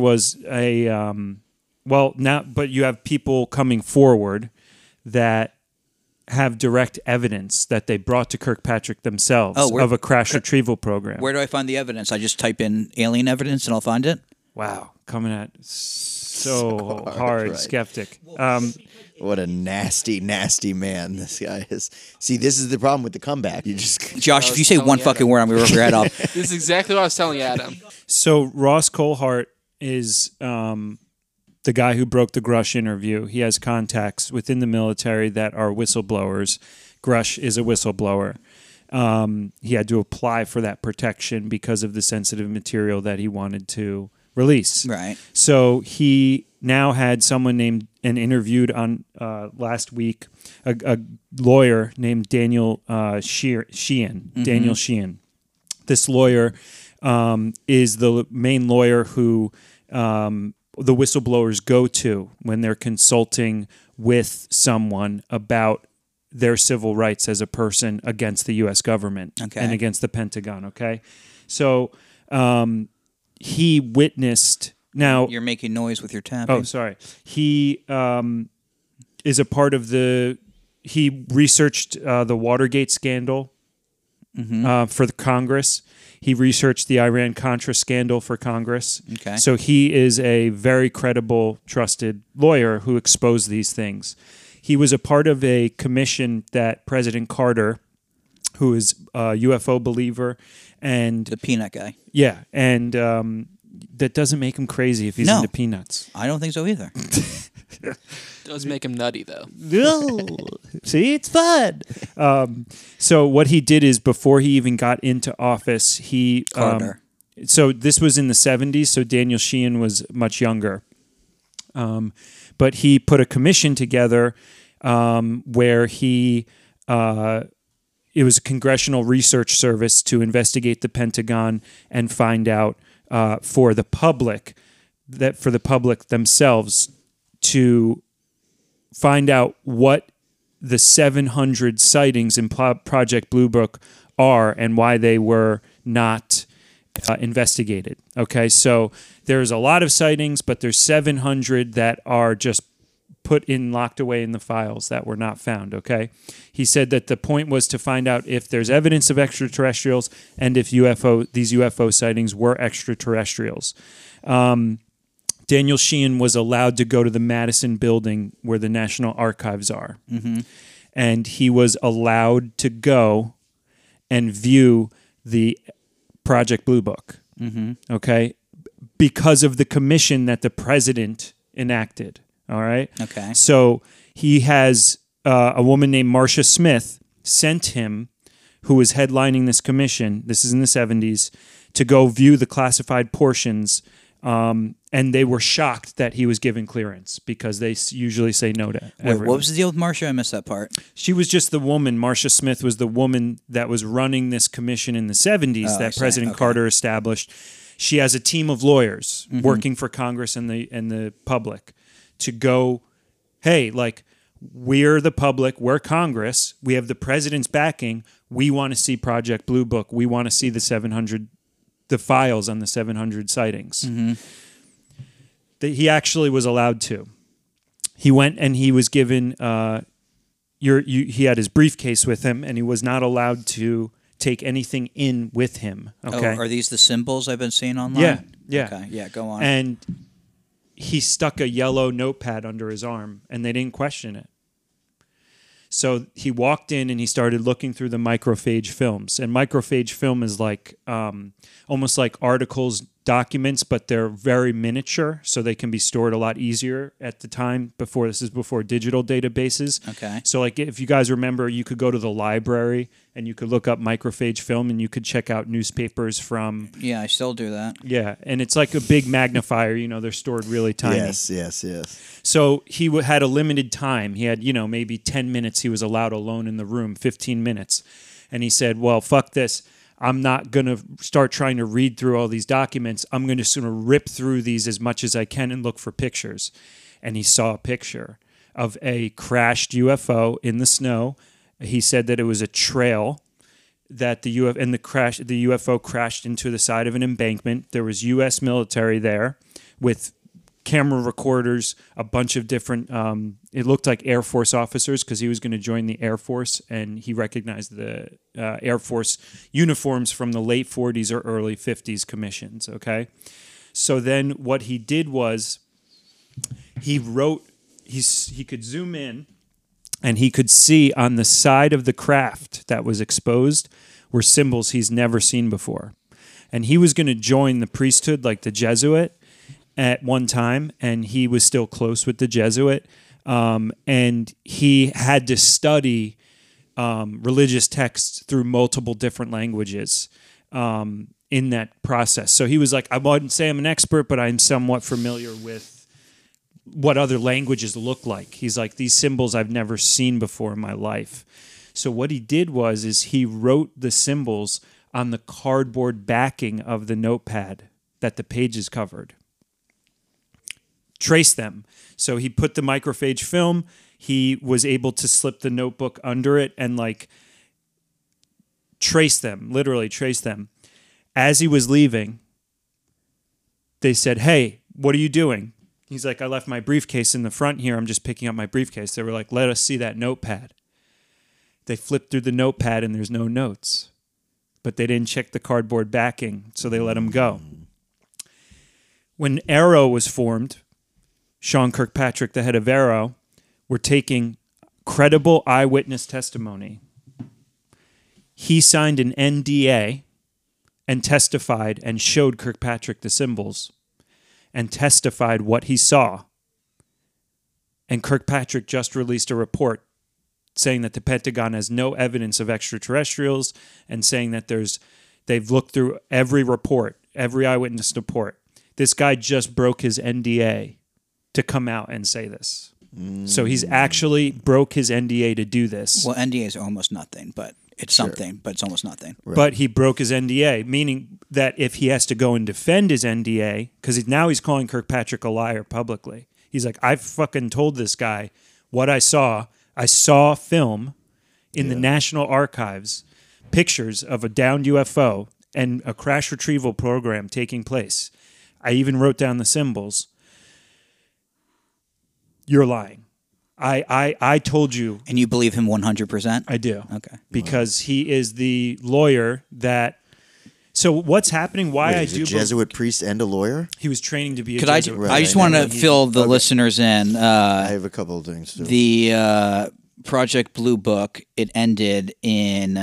a but you have people coming forward that have direct evidence that they brought to Kirkpatrick themselves of a crash retrieval program. Where do I find the evidence? I just type in alien evidence and I'll find it? Wow, coming at so hard, right. skeptic. What a nasty, nasty man this guy is. See, this is the problem with the comeback. You just Josh, if you say telling one you fucking that. word, I'm going to rip your head off. This is exactly what I was telling Adam. So Ross Coulthart is the guy who broke the Grush interview. He has contacts within the military that are whistleblowers. Grush is a whistleblower. He had to apply for that protection because of the sensitive material that he wanted to release. Right. So he now had someone named and interviewed on last week a lawyer named Daniel Sheehan. Daniel Sheehan. This lawyer is the main lawyer who the whistleblowers go to when they're consulting with someone about their civil rights as a person against the U.S. government and against the Pentagon. Okay, so he witnessed. Now You're making noise with your tapping. Oh, sorry. He is a part of the. He researched the Watergate scandal for the Congress. He researched the Iran-Contra scandal for Congress. Okay. So he is a very credible, trusted lawyer who exposed these things. He was a part of a commission that President Carter, who is a UFO believer, and The peanut guy. yeah, and that doesn't make him crazy if he's No. into peanuts. I don't think so either. Does make him nutty though. See, it's fun. So what he did is before he even got into office, he Carter. so this was in the 70s, so Daniel Sheehan was much younger. But he put a commission together where he it was a Congressional Research Service to investigate the Pentagon and find out for the public themselves to find out what the 700 sightings in Project Blue Book are and why they were not investigated. Okay, so there's a lot of sightings, but there's 700 that are just locked away in the files that were not found. Okay, he said that the point was to find out if there's evidence of extraterrestrials and if these UFO sightings were extraterrestrials. Daniel Sheehan was allowed to go to the Madison building where the National Archives are. And he was allowed to go and view the Project Blue Book. Okay? Because of the commission that the president enacted. All right? Okay. So he has a woman named Marcia Smith sent him, who was headlining this commission, this is in the 70s, to go view the classified portions. And they were shocked that he was given clearance because they usually say no to Wait, everyone. what was the deal with Marcia? I missed that part. She was just the woman. Marcia Smith was the woman that was running this commission in the 70s Oh, I that see. President Okay. Carter established. She has a team of lawyers working for Congress and the public to go, hey, like, we're the public, we're Congress, we have the president's backing, we want to see Project Blue Book, we want to see the files on the 700 sightings. He actually was allowed to. He went and he was given. He had his briefcase with him, and he was not allowed to take anything in with him. Okay. Oh, are these the symbols I've been seeing online? Yeah. Yeah. Okay. Yeah, go on. And he stuck a yellow notepad under his arm, and they didn't question it. So he walked in and he started looking through the microphage films. And microphage film is like almost like articles documents, but they're very miniature, so they can be stored a lot easier at the time before. This is before digital databases. Okay. So like if you guys remember, you could go to the library and you could look up microphage film and you could check out newspapers from. Yeah, I still do that. Yeah, and it's like a big magnifier. They're stored really tiny. Yes. So he had a limited time. He had, maybe 10 minutes he was allowed alone in the room, 15 minutes. And he said, well, fuck this. I'm not going to start trying to read through all these documents. I'm going to sort of rip through these as much as I can and look for pictures. And he saw a picture of a crashed UFO in the snow. He said that it was a trail that the UFO crashed into the side of an embankment. There was U.S. military there with camera recorders, a bunch of different, it looked like Air Force officers because he was going to join the Air Force, and he recognized the Air Force uniforms from the late 40s or early 50s commissions, okay? So then what he did was he wrote, he could zoom in, and he could see on the side of the craft that was exposed were symbols he's never seen before. And he was going to join the priesthood like the Jesuit at one time, and he was still close with the Jesuit, and he had to study religious texts through multiple different languages in that process. So he was like, I wouldn't say I'm an expert, but I'm somewhat familiar with what other languages look like. He's like, these symbols I've never seen before in my life. So what he did is he wrote the symbols on the cardboard backing of the notepad that the pages covered. Trace them. So he put the microphage film. He was able to slip the notebook under it and trace them, literally trace them. As he was leaving, they said, hey, what are you doing? He's like, I left my briefcase in the front here. I'm just picking up my briefcase. They were like, let us see that notepad. They flipped through the notepad and there's no notes. But they didn't check the cardboard backing, so they let him go. When Arrow was formed, Sean Kirkpatrick, the head of Arrow, were taking credible eyewitness testimony. He signed an NDA and testified and showed Kirkpatrick the symbols and testified what he saw. And Kirkpatrick just released a report saying that the Pentagon has no evidence of extraterrestrials and saying that they've looked through every report, every eyewitness report. This guy just broke his NDA to come out and say this. So he's actually broke his NDA to do this. Well, NDAs are almost nothing, but it's something, but it's almost nothing. Right. But he broke his NDA, meaning that if he has to go and defend his NDA, because now he's calling Kirkpatrick a liar publicly. He's like, I fucking told this guy what I saw. I saw film in the National Archives, pictures of a downed UFO and a crash retrieval program taking place. I even wrote down the symbols. You're lying. I told you. And you believe him 100%? I do. Okay. Because he is the lawyer that... So what's happening, why I do... a Jesuit priest and a lawyer? He was training to be a Could Jesuit. I just want to fill the listeners in. I have a couple of things, too. The Project Blue Book, it ended in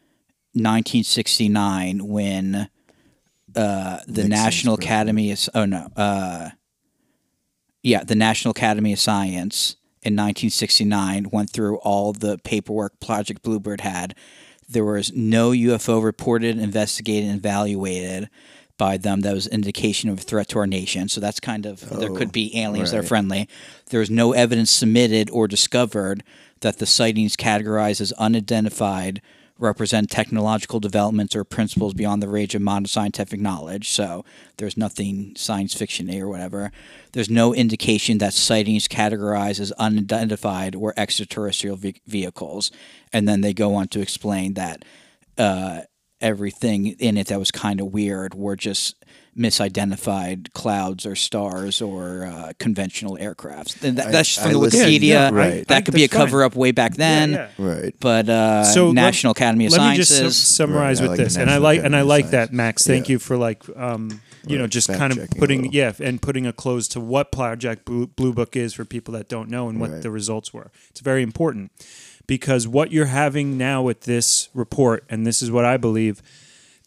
1969 when the National Academy... the National Academy of Science in 1969 went through all the paperwork Project Bluebird had. There was no UFO reported, investigated, and evaluated by them that was indication of a threat to our nation. So that's kind of, there could be aliens that are friendly. There was no evidence submitted or discovered that the sightings categorized as unidentified represent technological developments or principles beyond the range of modern scientific knowledge. So there's nothing science fiction-y or whatever. There's no indication that sightings categorized as unidentified or extraterrestrial vehicles. And then they go on to explain that everything in it that was kind of weird were just misidentified clouds or stars or conventional aircrafts. And that's from the Wikipedia. Right. That could be a cover-up way back then. Right. But National Academy of Sciences. Let me just summarize with this, and I like that, Max. Thank you for just kind of putting putting a close to what Project Blue Book is for people that don't know and what the results were. It's very important because what you're having now with this report, and this is what I believe.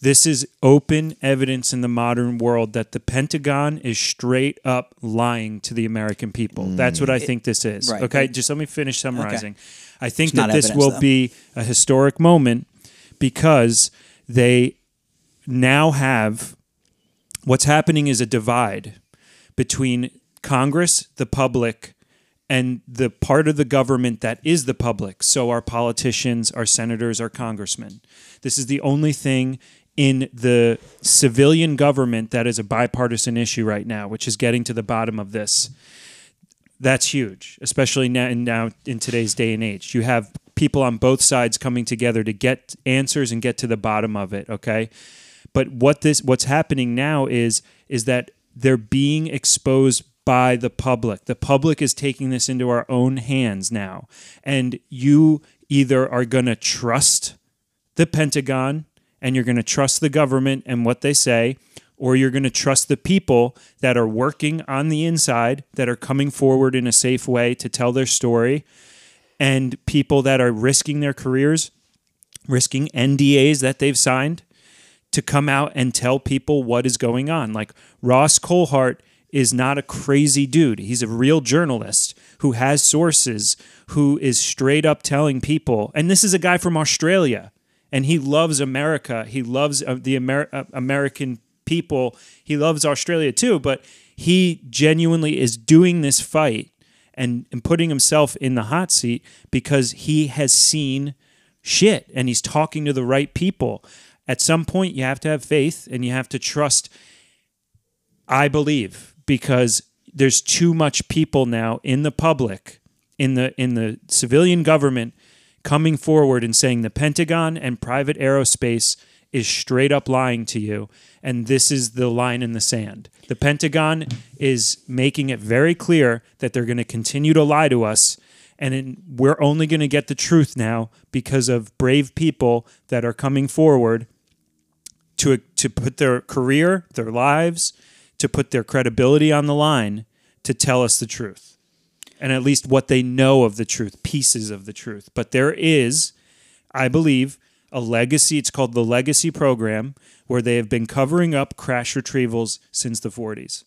This is open evidence in the modern world that the Pentagon is straight up lying to the American people. That's what I think this is. Right. Okay, just let me finish summarizing. I think It's not that this evidence, will though. be a historic moment because they now have what's happening is a divide between Congress, the public, and the part of the government that is the public. So our politicians, our senators, our congressmen. This is the only thing in the civilian government that is a bipartisan issue right now, which is getting to the bottom of this. That's huge, especially now in today's day and age. You have people on both sides coming together to get answers and get to the bottom of it, okay? But what's happening now is that they're being exposed by the public. The public is taking this into our own hands now. And you either are going to trust the Pentagon and you're going to trust the government and what they say, or you're going to trust the people that are working on the inside, that are coming forward in a safe way to tell their story, and people that are risking their careers, risking NDAs that they've signed to come out and tell people what is going on. Like Ross Coulthart is not a crazy dude. He's a real journalist who has sources, who is straight up telling people. And this is a guy from Australia, and he loves America. He loves the American people. He loves Australia too, but he genuinely is doing this fight and putting himself in the hot seat because he has seen shit and he's talking to the right people. At some point, you have to have faith and you have to trust, I believe, because there's too much people now in the public, in the civilian government, coming forward and saying the Pentagon and private aerospace is straight up lying to you, and this is the line in the sand. The Pentagon is making it very clear that they're going to continue to lie to us, and we're only going to get the truth now because of brave people that are coming forward to put their career, their lives, to put their credibility on the line to tell us the truth. And at least what they know of the truth, pieces of the truth. But there is, I believe, a legacy. It's called the Legacy Program, where they have been covering up crash retrievals since the 40s.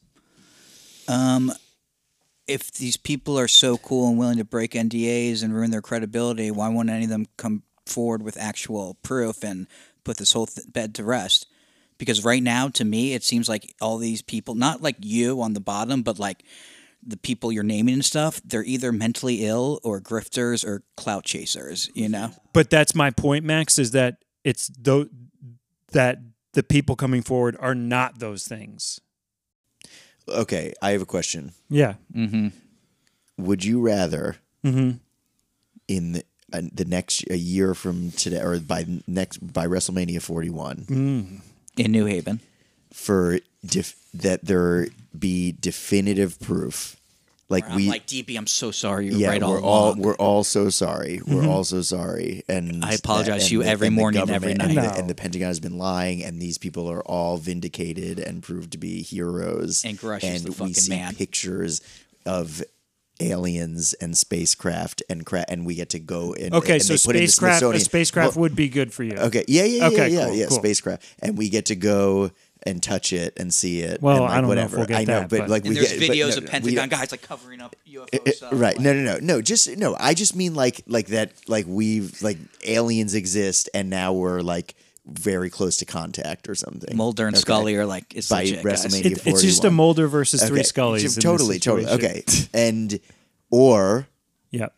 If these people are so cool and willing to break NDAs and ruin their credibility, why won't any of them come forward with actual proof and put this whole bed to rest? Because right now, to me, it seems like all these people, not like you on the bottom, but like the people you're naming and stuff, they're either mentally ill or grifters or clout chasers, you know? But that's my point, Max, is that it's that the people coming forward are not those things. Okay, I have a question. Yeah. Mm-hmm. Would you rather Mm-hmm. in the next a year from today, or by WrestleMania 41, In New Haven. for that there be definitive proof, like I'm like, DB, I'm so sorry. You're yeah, right all we're along. we're all so sorry. We're all so sorry, and I apologize and to you every morning and government every night. and the Pentagon has been lying, and these people are all vindicated and proved to be heroes. And Grush is the we fucking see man. pictures of aliens and spacecraft, and we get to go in. Okay, and so they put in the spacecraft, a Smithsonian- spacecraft Well, would be good for you. Okay, yeah, cool. spacecraft, and we get to go and touch it and see it. Well, and like, I don't know if whatever. we'll get I know, that, but but- like And we there's get but videos no, of no, Pentagon we, guys like covering up UFO stuff. right? like- No. Just no. I just mean like that. Like we've like aliens exist, and now we're like very close to contact or something. Mulder and Okay. Scully are like, it's By legit, guys. WrestleMania. It's just a 41. Mulder versus three Okay, Scullys. in this Totally. situation. Okay, and or Yeah.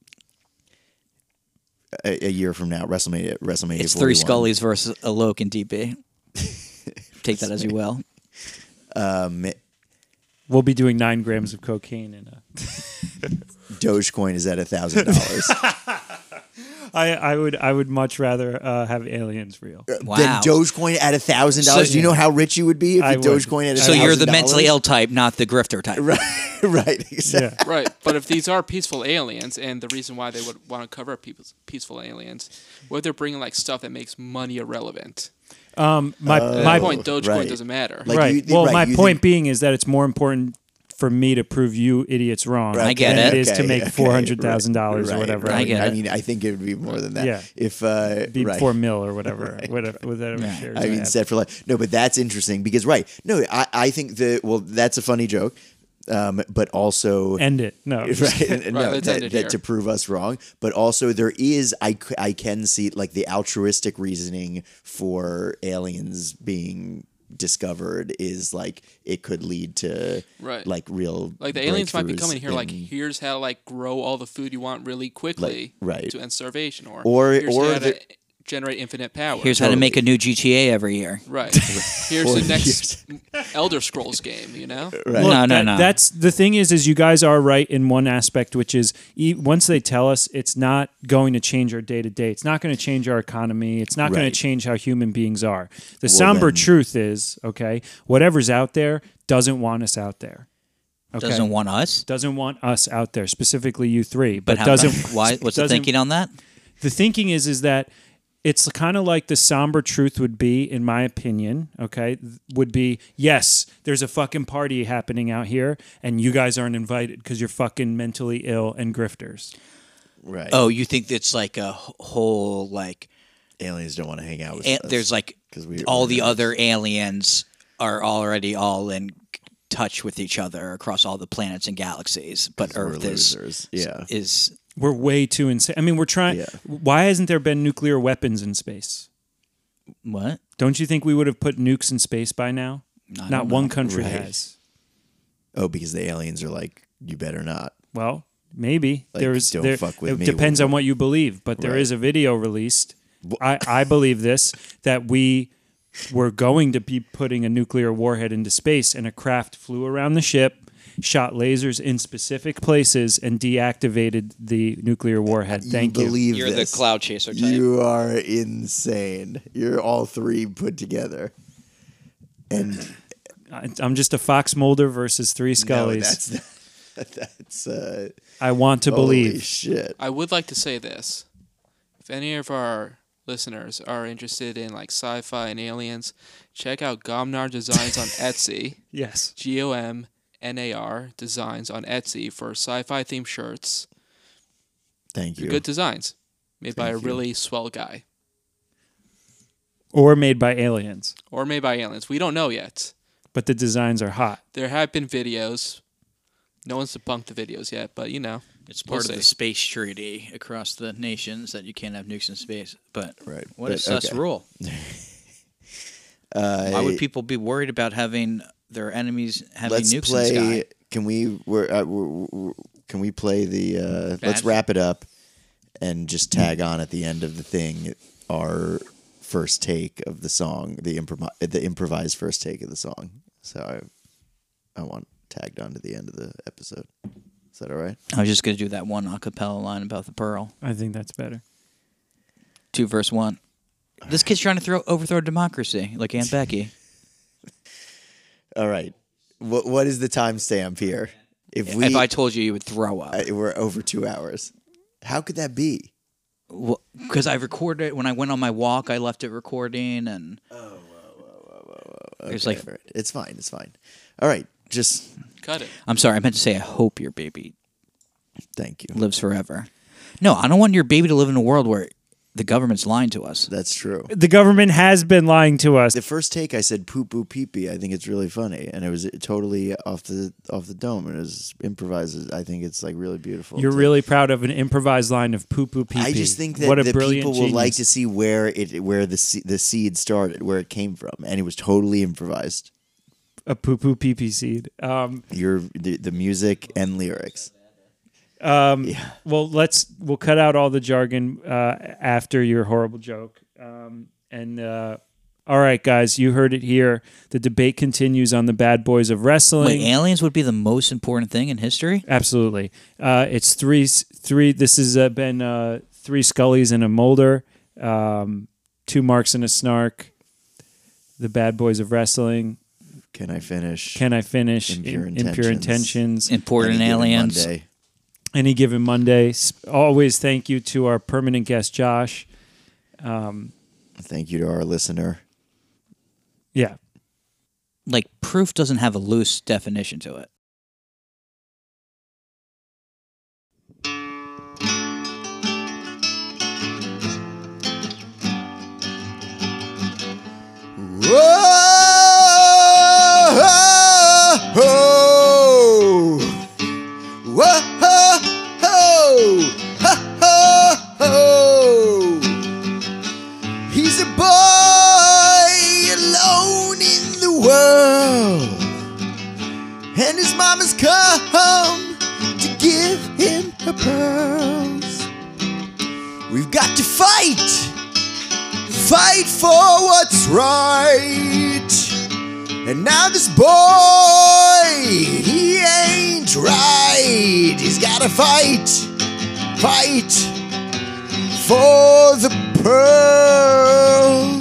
a year from now, WrestleMania. It's 41. three Scullys versus Alok and DB. Take that as you will. We'll be doing 9 grams of cocaine in a. Dogecoin is at $1,000. I would much rather have aliens real. Wow. Then Dogecoin at $1,000. So- Do you know how rich you would be if I you would. Dogecoin at $1,000? So you're the mentally ill type, not the grifter type. right? Exactly. Yeah. Right, but if these are peaceful aliens, and the reason why they would want to cover up peaceful aliens, what if they're bringing like stuff that makes money irrelevant? My At that point, Oh, Dogecoin right. doesn't matter. Like, right. you- Well, right, my you point think- being is that it's more important for me to prove you idiots wrong. Right, I get than it. it is to Okay, make okay, $400,000 or right, whatever. right. I get I it. mean, I think it would be more than that. Yeah. If Be right. 4 mil or whatever. Whatever Yeah. shares I mean, have. set for life. No, but that's interesting because I think that's a funny joke, but also End it. No. right, no, let's end it here. to prove us wrong. But also there is I can see like the altruistic reasoning for aliens being discovered is like it could lead to Right. like real Like the aliens might be breakthroughs coming here. Like, in- here's how to like grow all the food you want really quickly, right. to end starvation, Or- here's or how the- to generate infinite power. Here's how to make a new GTA every year. right. Here's Or the next Elder Scrolls game. You know. right. Look, No. That's the thing is you guys are right in one aspect, which is once they tell us it's not going to change our day to day. It's not going to change our economy. It's not going Right. to change how human beings are. The Well, somber then- truth is, okay, whatever's out there doesn't want us out there. Okay? Doesn't want us. Doesn't want us out there, specifically you three. But How doesn't. Why? What's the doesn't- thinking on that? The thinking is that it's kind of like the somber truth would be, in my opinion, okay, would be, yes, there's a fucking party happening out here and you guys aren't invited because you're fucking mentally ill and grifters. Right. Oh, you think it's like a whole like aliens don't want to hang out with us. there's like 'Cause we're all the nerds. other aliens are already all in touch with each other across all the planets and galaxies, but We're Earth is losers. Yeah. We're way too insane. I mean, we're trying. Yeah. Why hasn't there been nuclear weapons in space? what? Don't you think we would have put nukes in space by now? I Not don't one know. country Right. has. Oh, because the aliens are like, you better not. Well, maybe Like, there's. don't There, fuck with it me. depends on what you believe, but there Right. is a video released. I believe this that we were going to be putting a nuclear warhead into space, and a craft flew around the ship, shot lasers in specific places, and deactivated the nuclear warhead. Thank you. believe You're this. the cloud chaser type. You are insane. You're all three put together. And I'm just a Fox Mulder versus three no, Scullys. that's I want to holy believe. shit. I would like to say this: if any of our listeners are interested in like sci-fi and aliens, check out Gomnar Designs on Etsy. Yes. GOMNAR Designs on Etsy for sci-fi themed shirts. Thank you. Good designs made by a Thank you. really swell guy, Or made by aliens. or made by aliens. We don't know yet. But the designs are hot. There have been videos. No one's debunked the videos yet, but you know. It's part We'll of the see. space treaty across the nations that you can't have nukes in space. But Right. what But, is sus okay. rule? Why would people be worried about having their enemies having Let's nukes play. in the sky? Can can we play the? Let's Bad? wrap it up, and just tag on at the end of the thing our first take of the song, the improvised first take of the song. So I want tagged on to the end of the episode. Is that all right? I was just going to do that one a cappella line about the pearl. I think that's better. 2 verse 1. This kid's trying to overthrow democracy, like Aunt Becky. All right. What is the timestamp here? If If I told you, you would throw up. we're over 2 hours. How could that be? Because I recorded it when I went on my walk. I left it recording, and there's Okay, like, all right. It's fine. It's fine. All right. Just Cut it. I'm sorry, I meant to say I hope your baby thank you. lives forever. No, I don't want your baby to live in a world where the government's lying to us. That's true. The government has been lying to us. The first take, I said "poo poo pee pee." I think it's really funny, and it was totally off the dome, and it was improvised. I think it's like really beautiful. You're really proud of an improvised line of poo poo pee pee. I just think that what a the brilliant people will like genius. to see where the seed started, where it came from, and it was totally improvised. A poo poo pee pee seed. The music and lyrics. Well, we'll cut out all the jargon after your horrible joke. All right, guys, you heard it here. The debate continues on the bad boys of wrestling. Wait, aliens would be the most important thing in history? Absolutely. It's three. This has been 3 Scullys and a Mulder, 2 Marks and a Snark. The bad boys of wrestling. Can I finish? Can I finish? Impure Impure intentions. Important Any given aliens. Monday. Any given Monday. Always thank you to our permanent guest, Josh. Thank you to our listener. Yeah. Like, proof doesn't have a loose definition to it. mama's come to give him her pearls. We've got to fight for what's right. And now this boy, he ain't right. He's gotta fight for the pearls.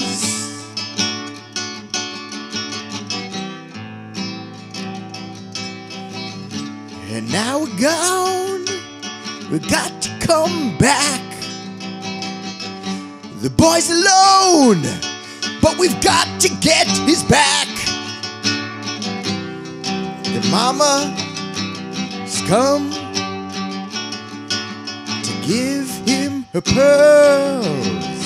And now we're gone, we got to come back. The boy's alone, but we've got to get his back. The mama's come to give him her pearls.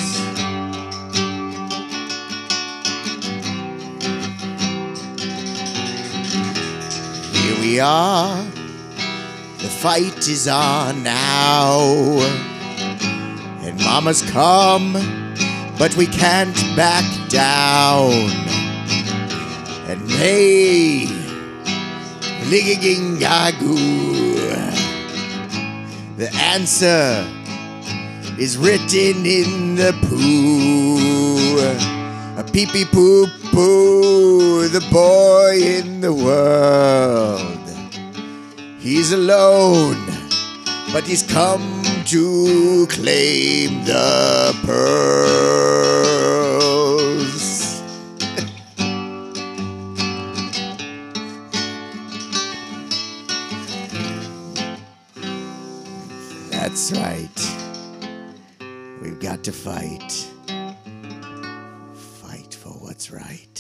Here we are, the fight is on now. And mama's come, but we can't back down. And hey, Liggingagu, the answer is written in the poo. A pee-pee poo-poo, the boy in the world. He's alone, but he's come to claim the pearls. That's right. We've got to fight. Fight for what's right.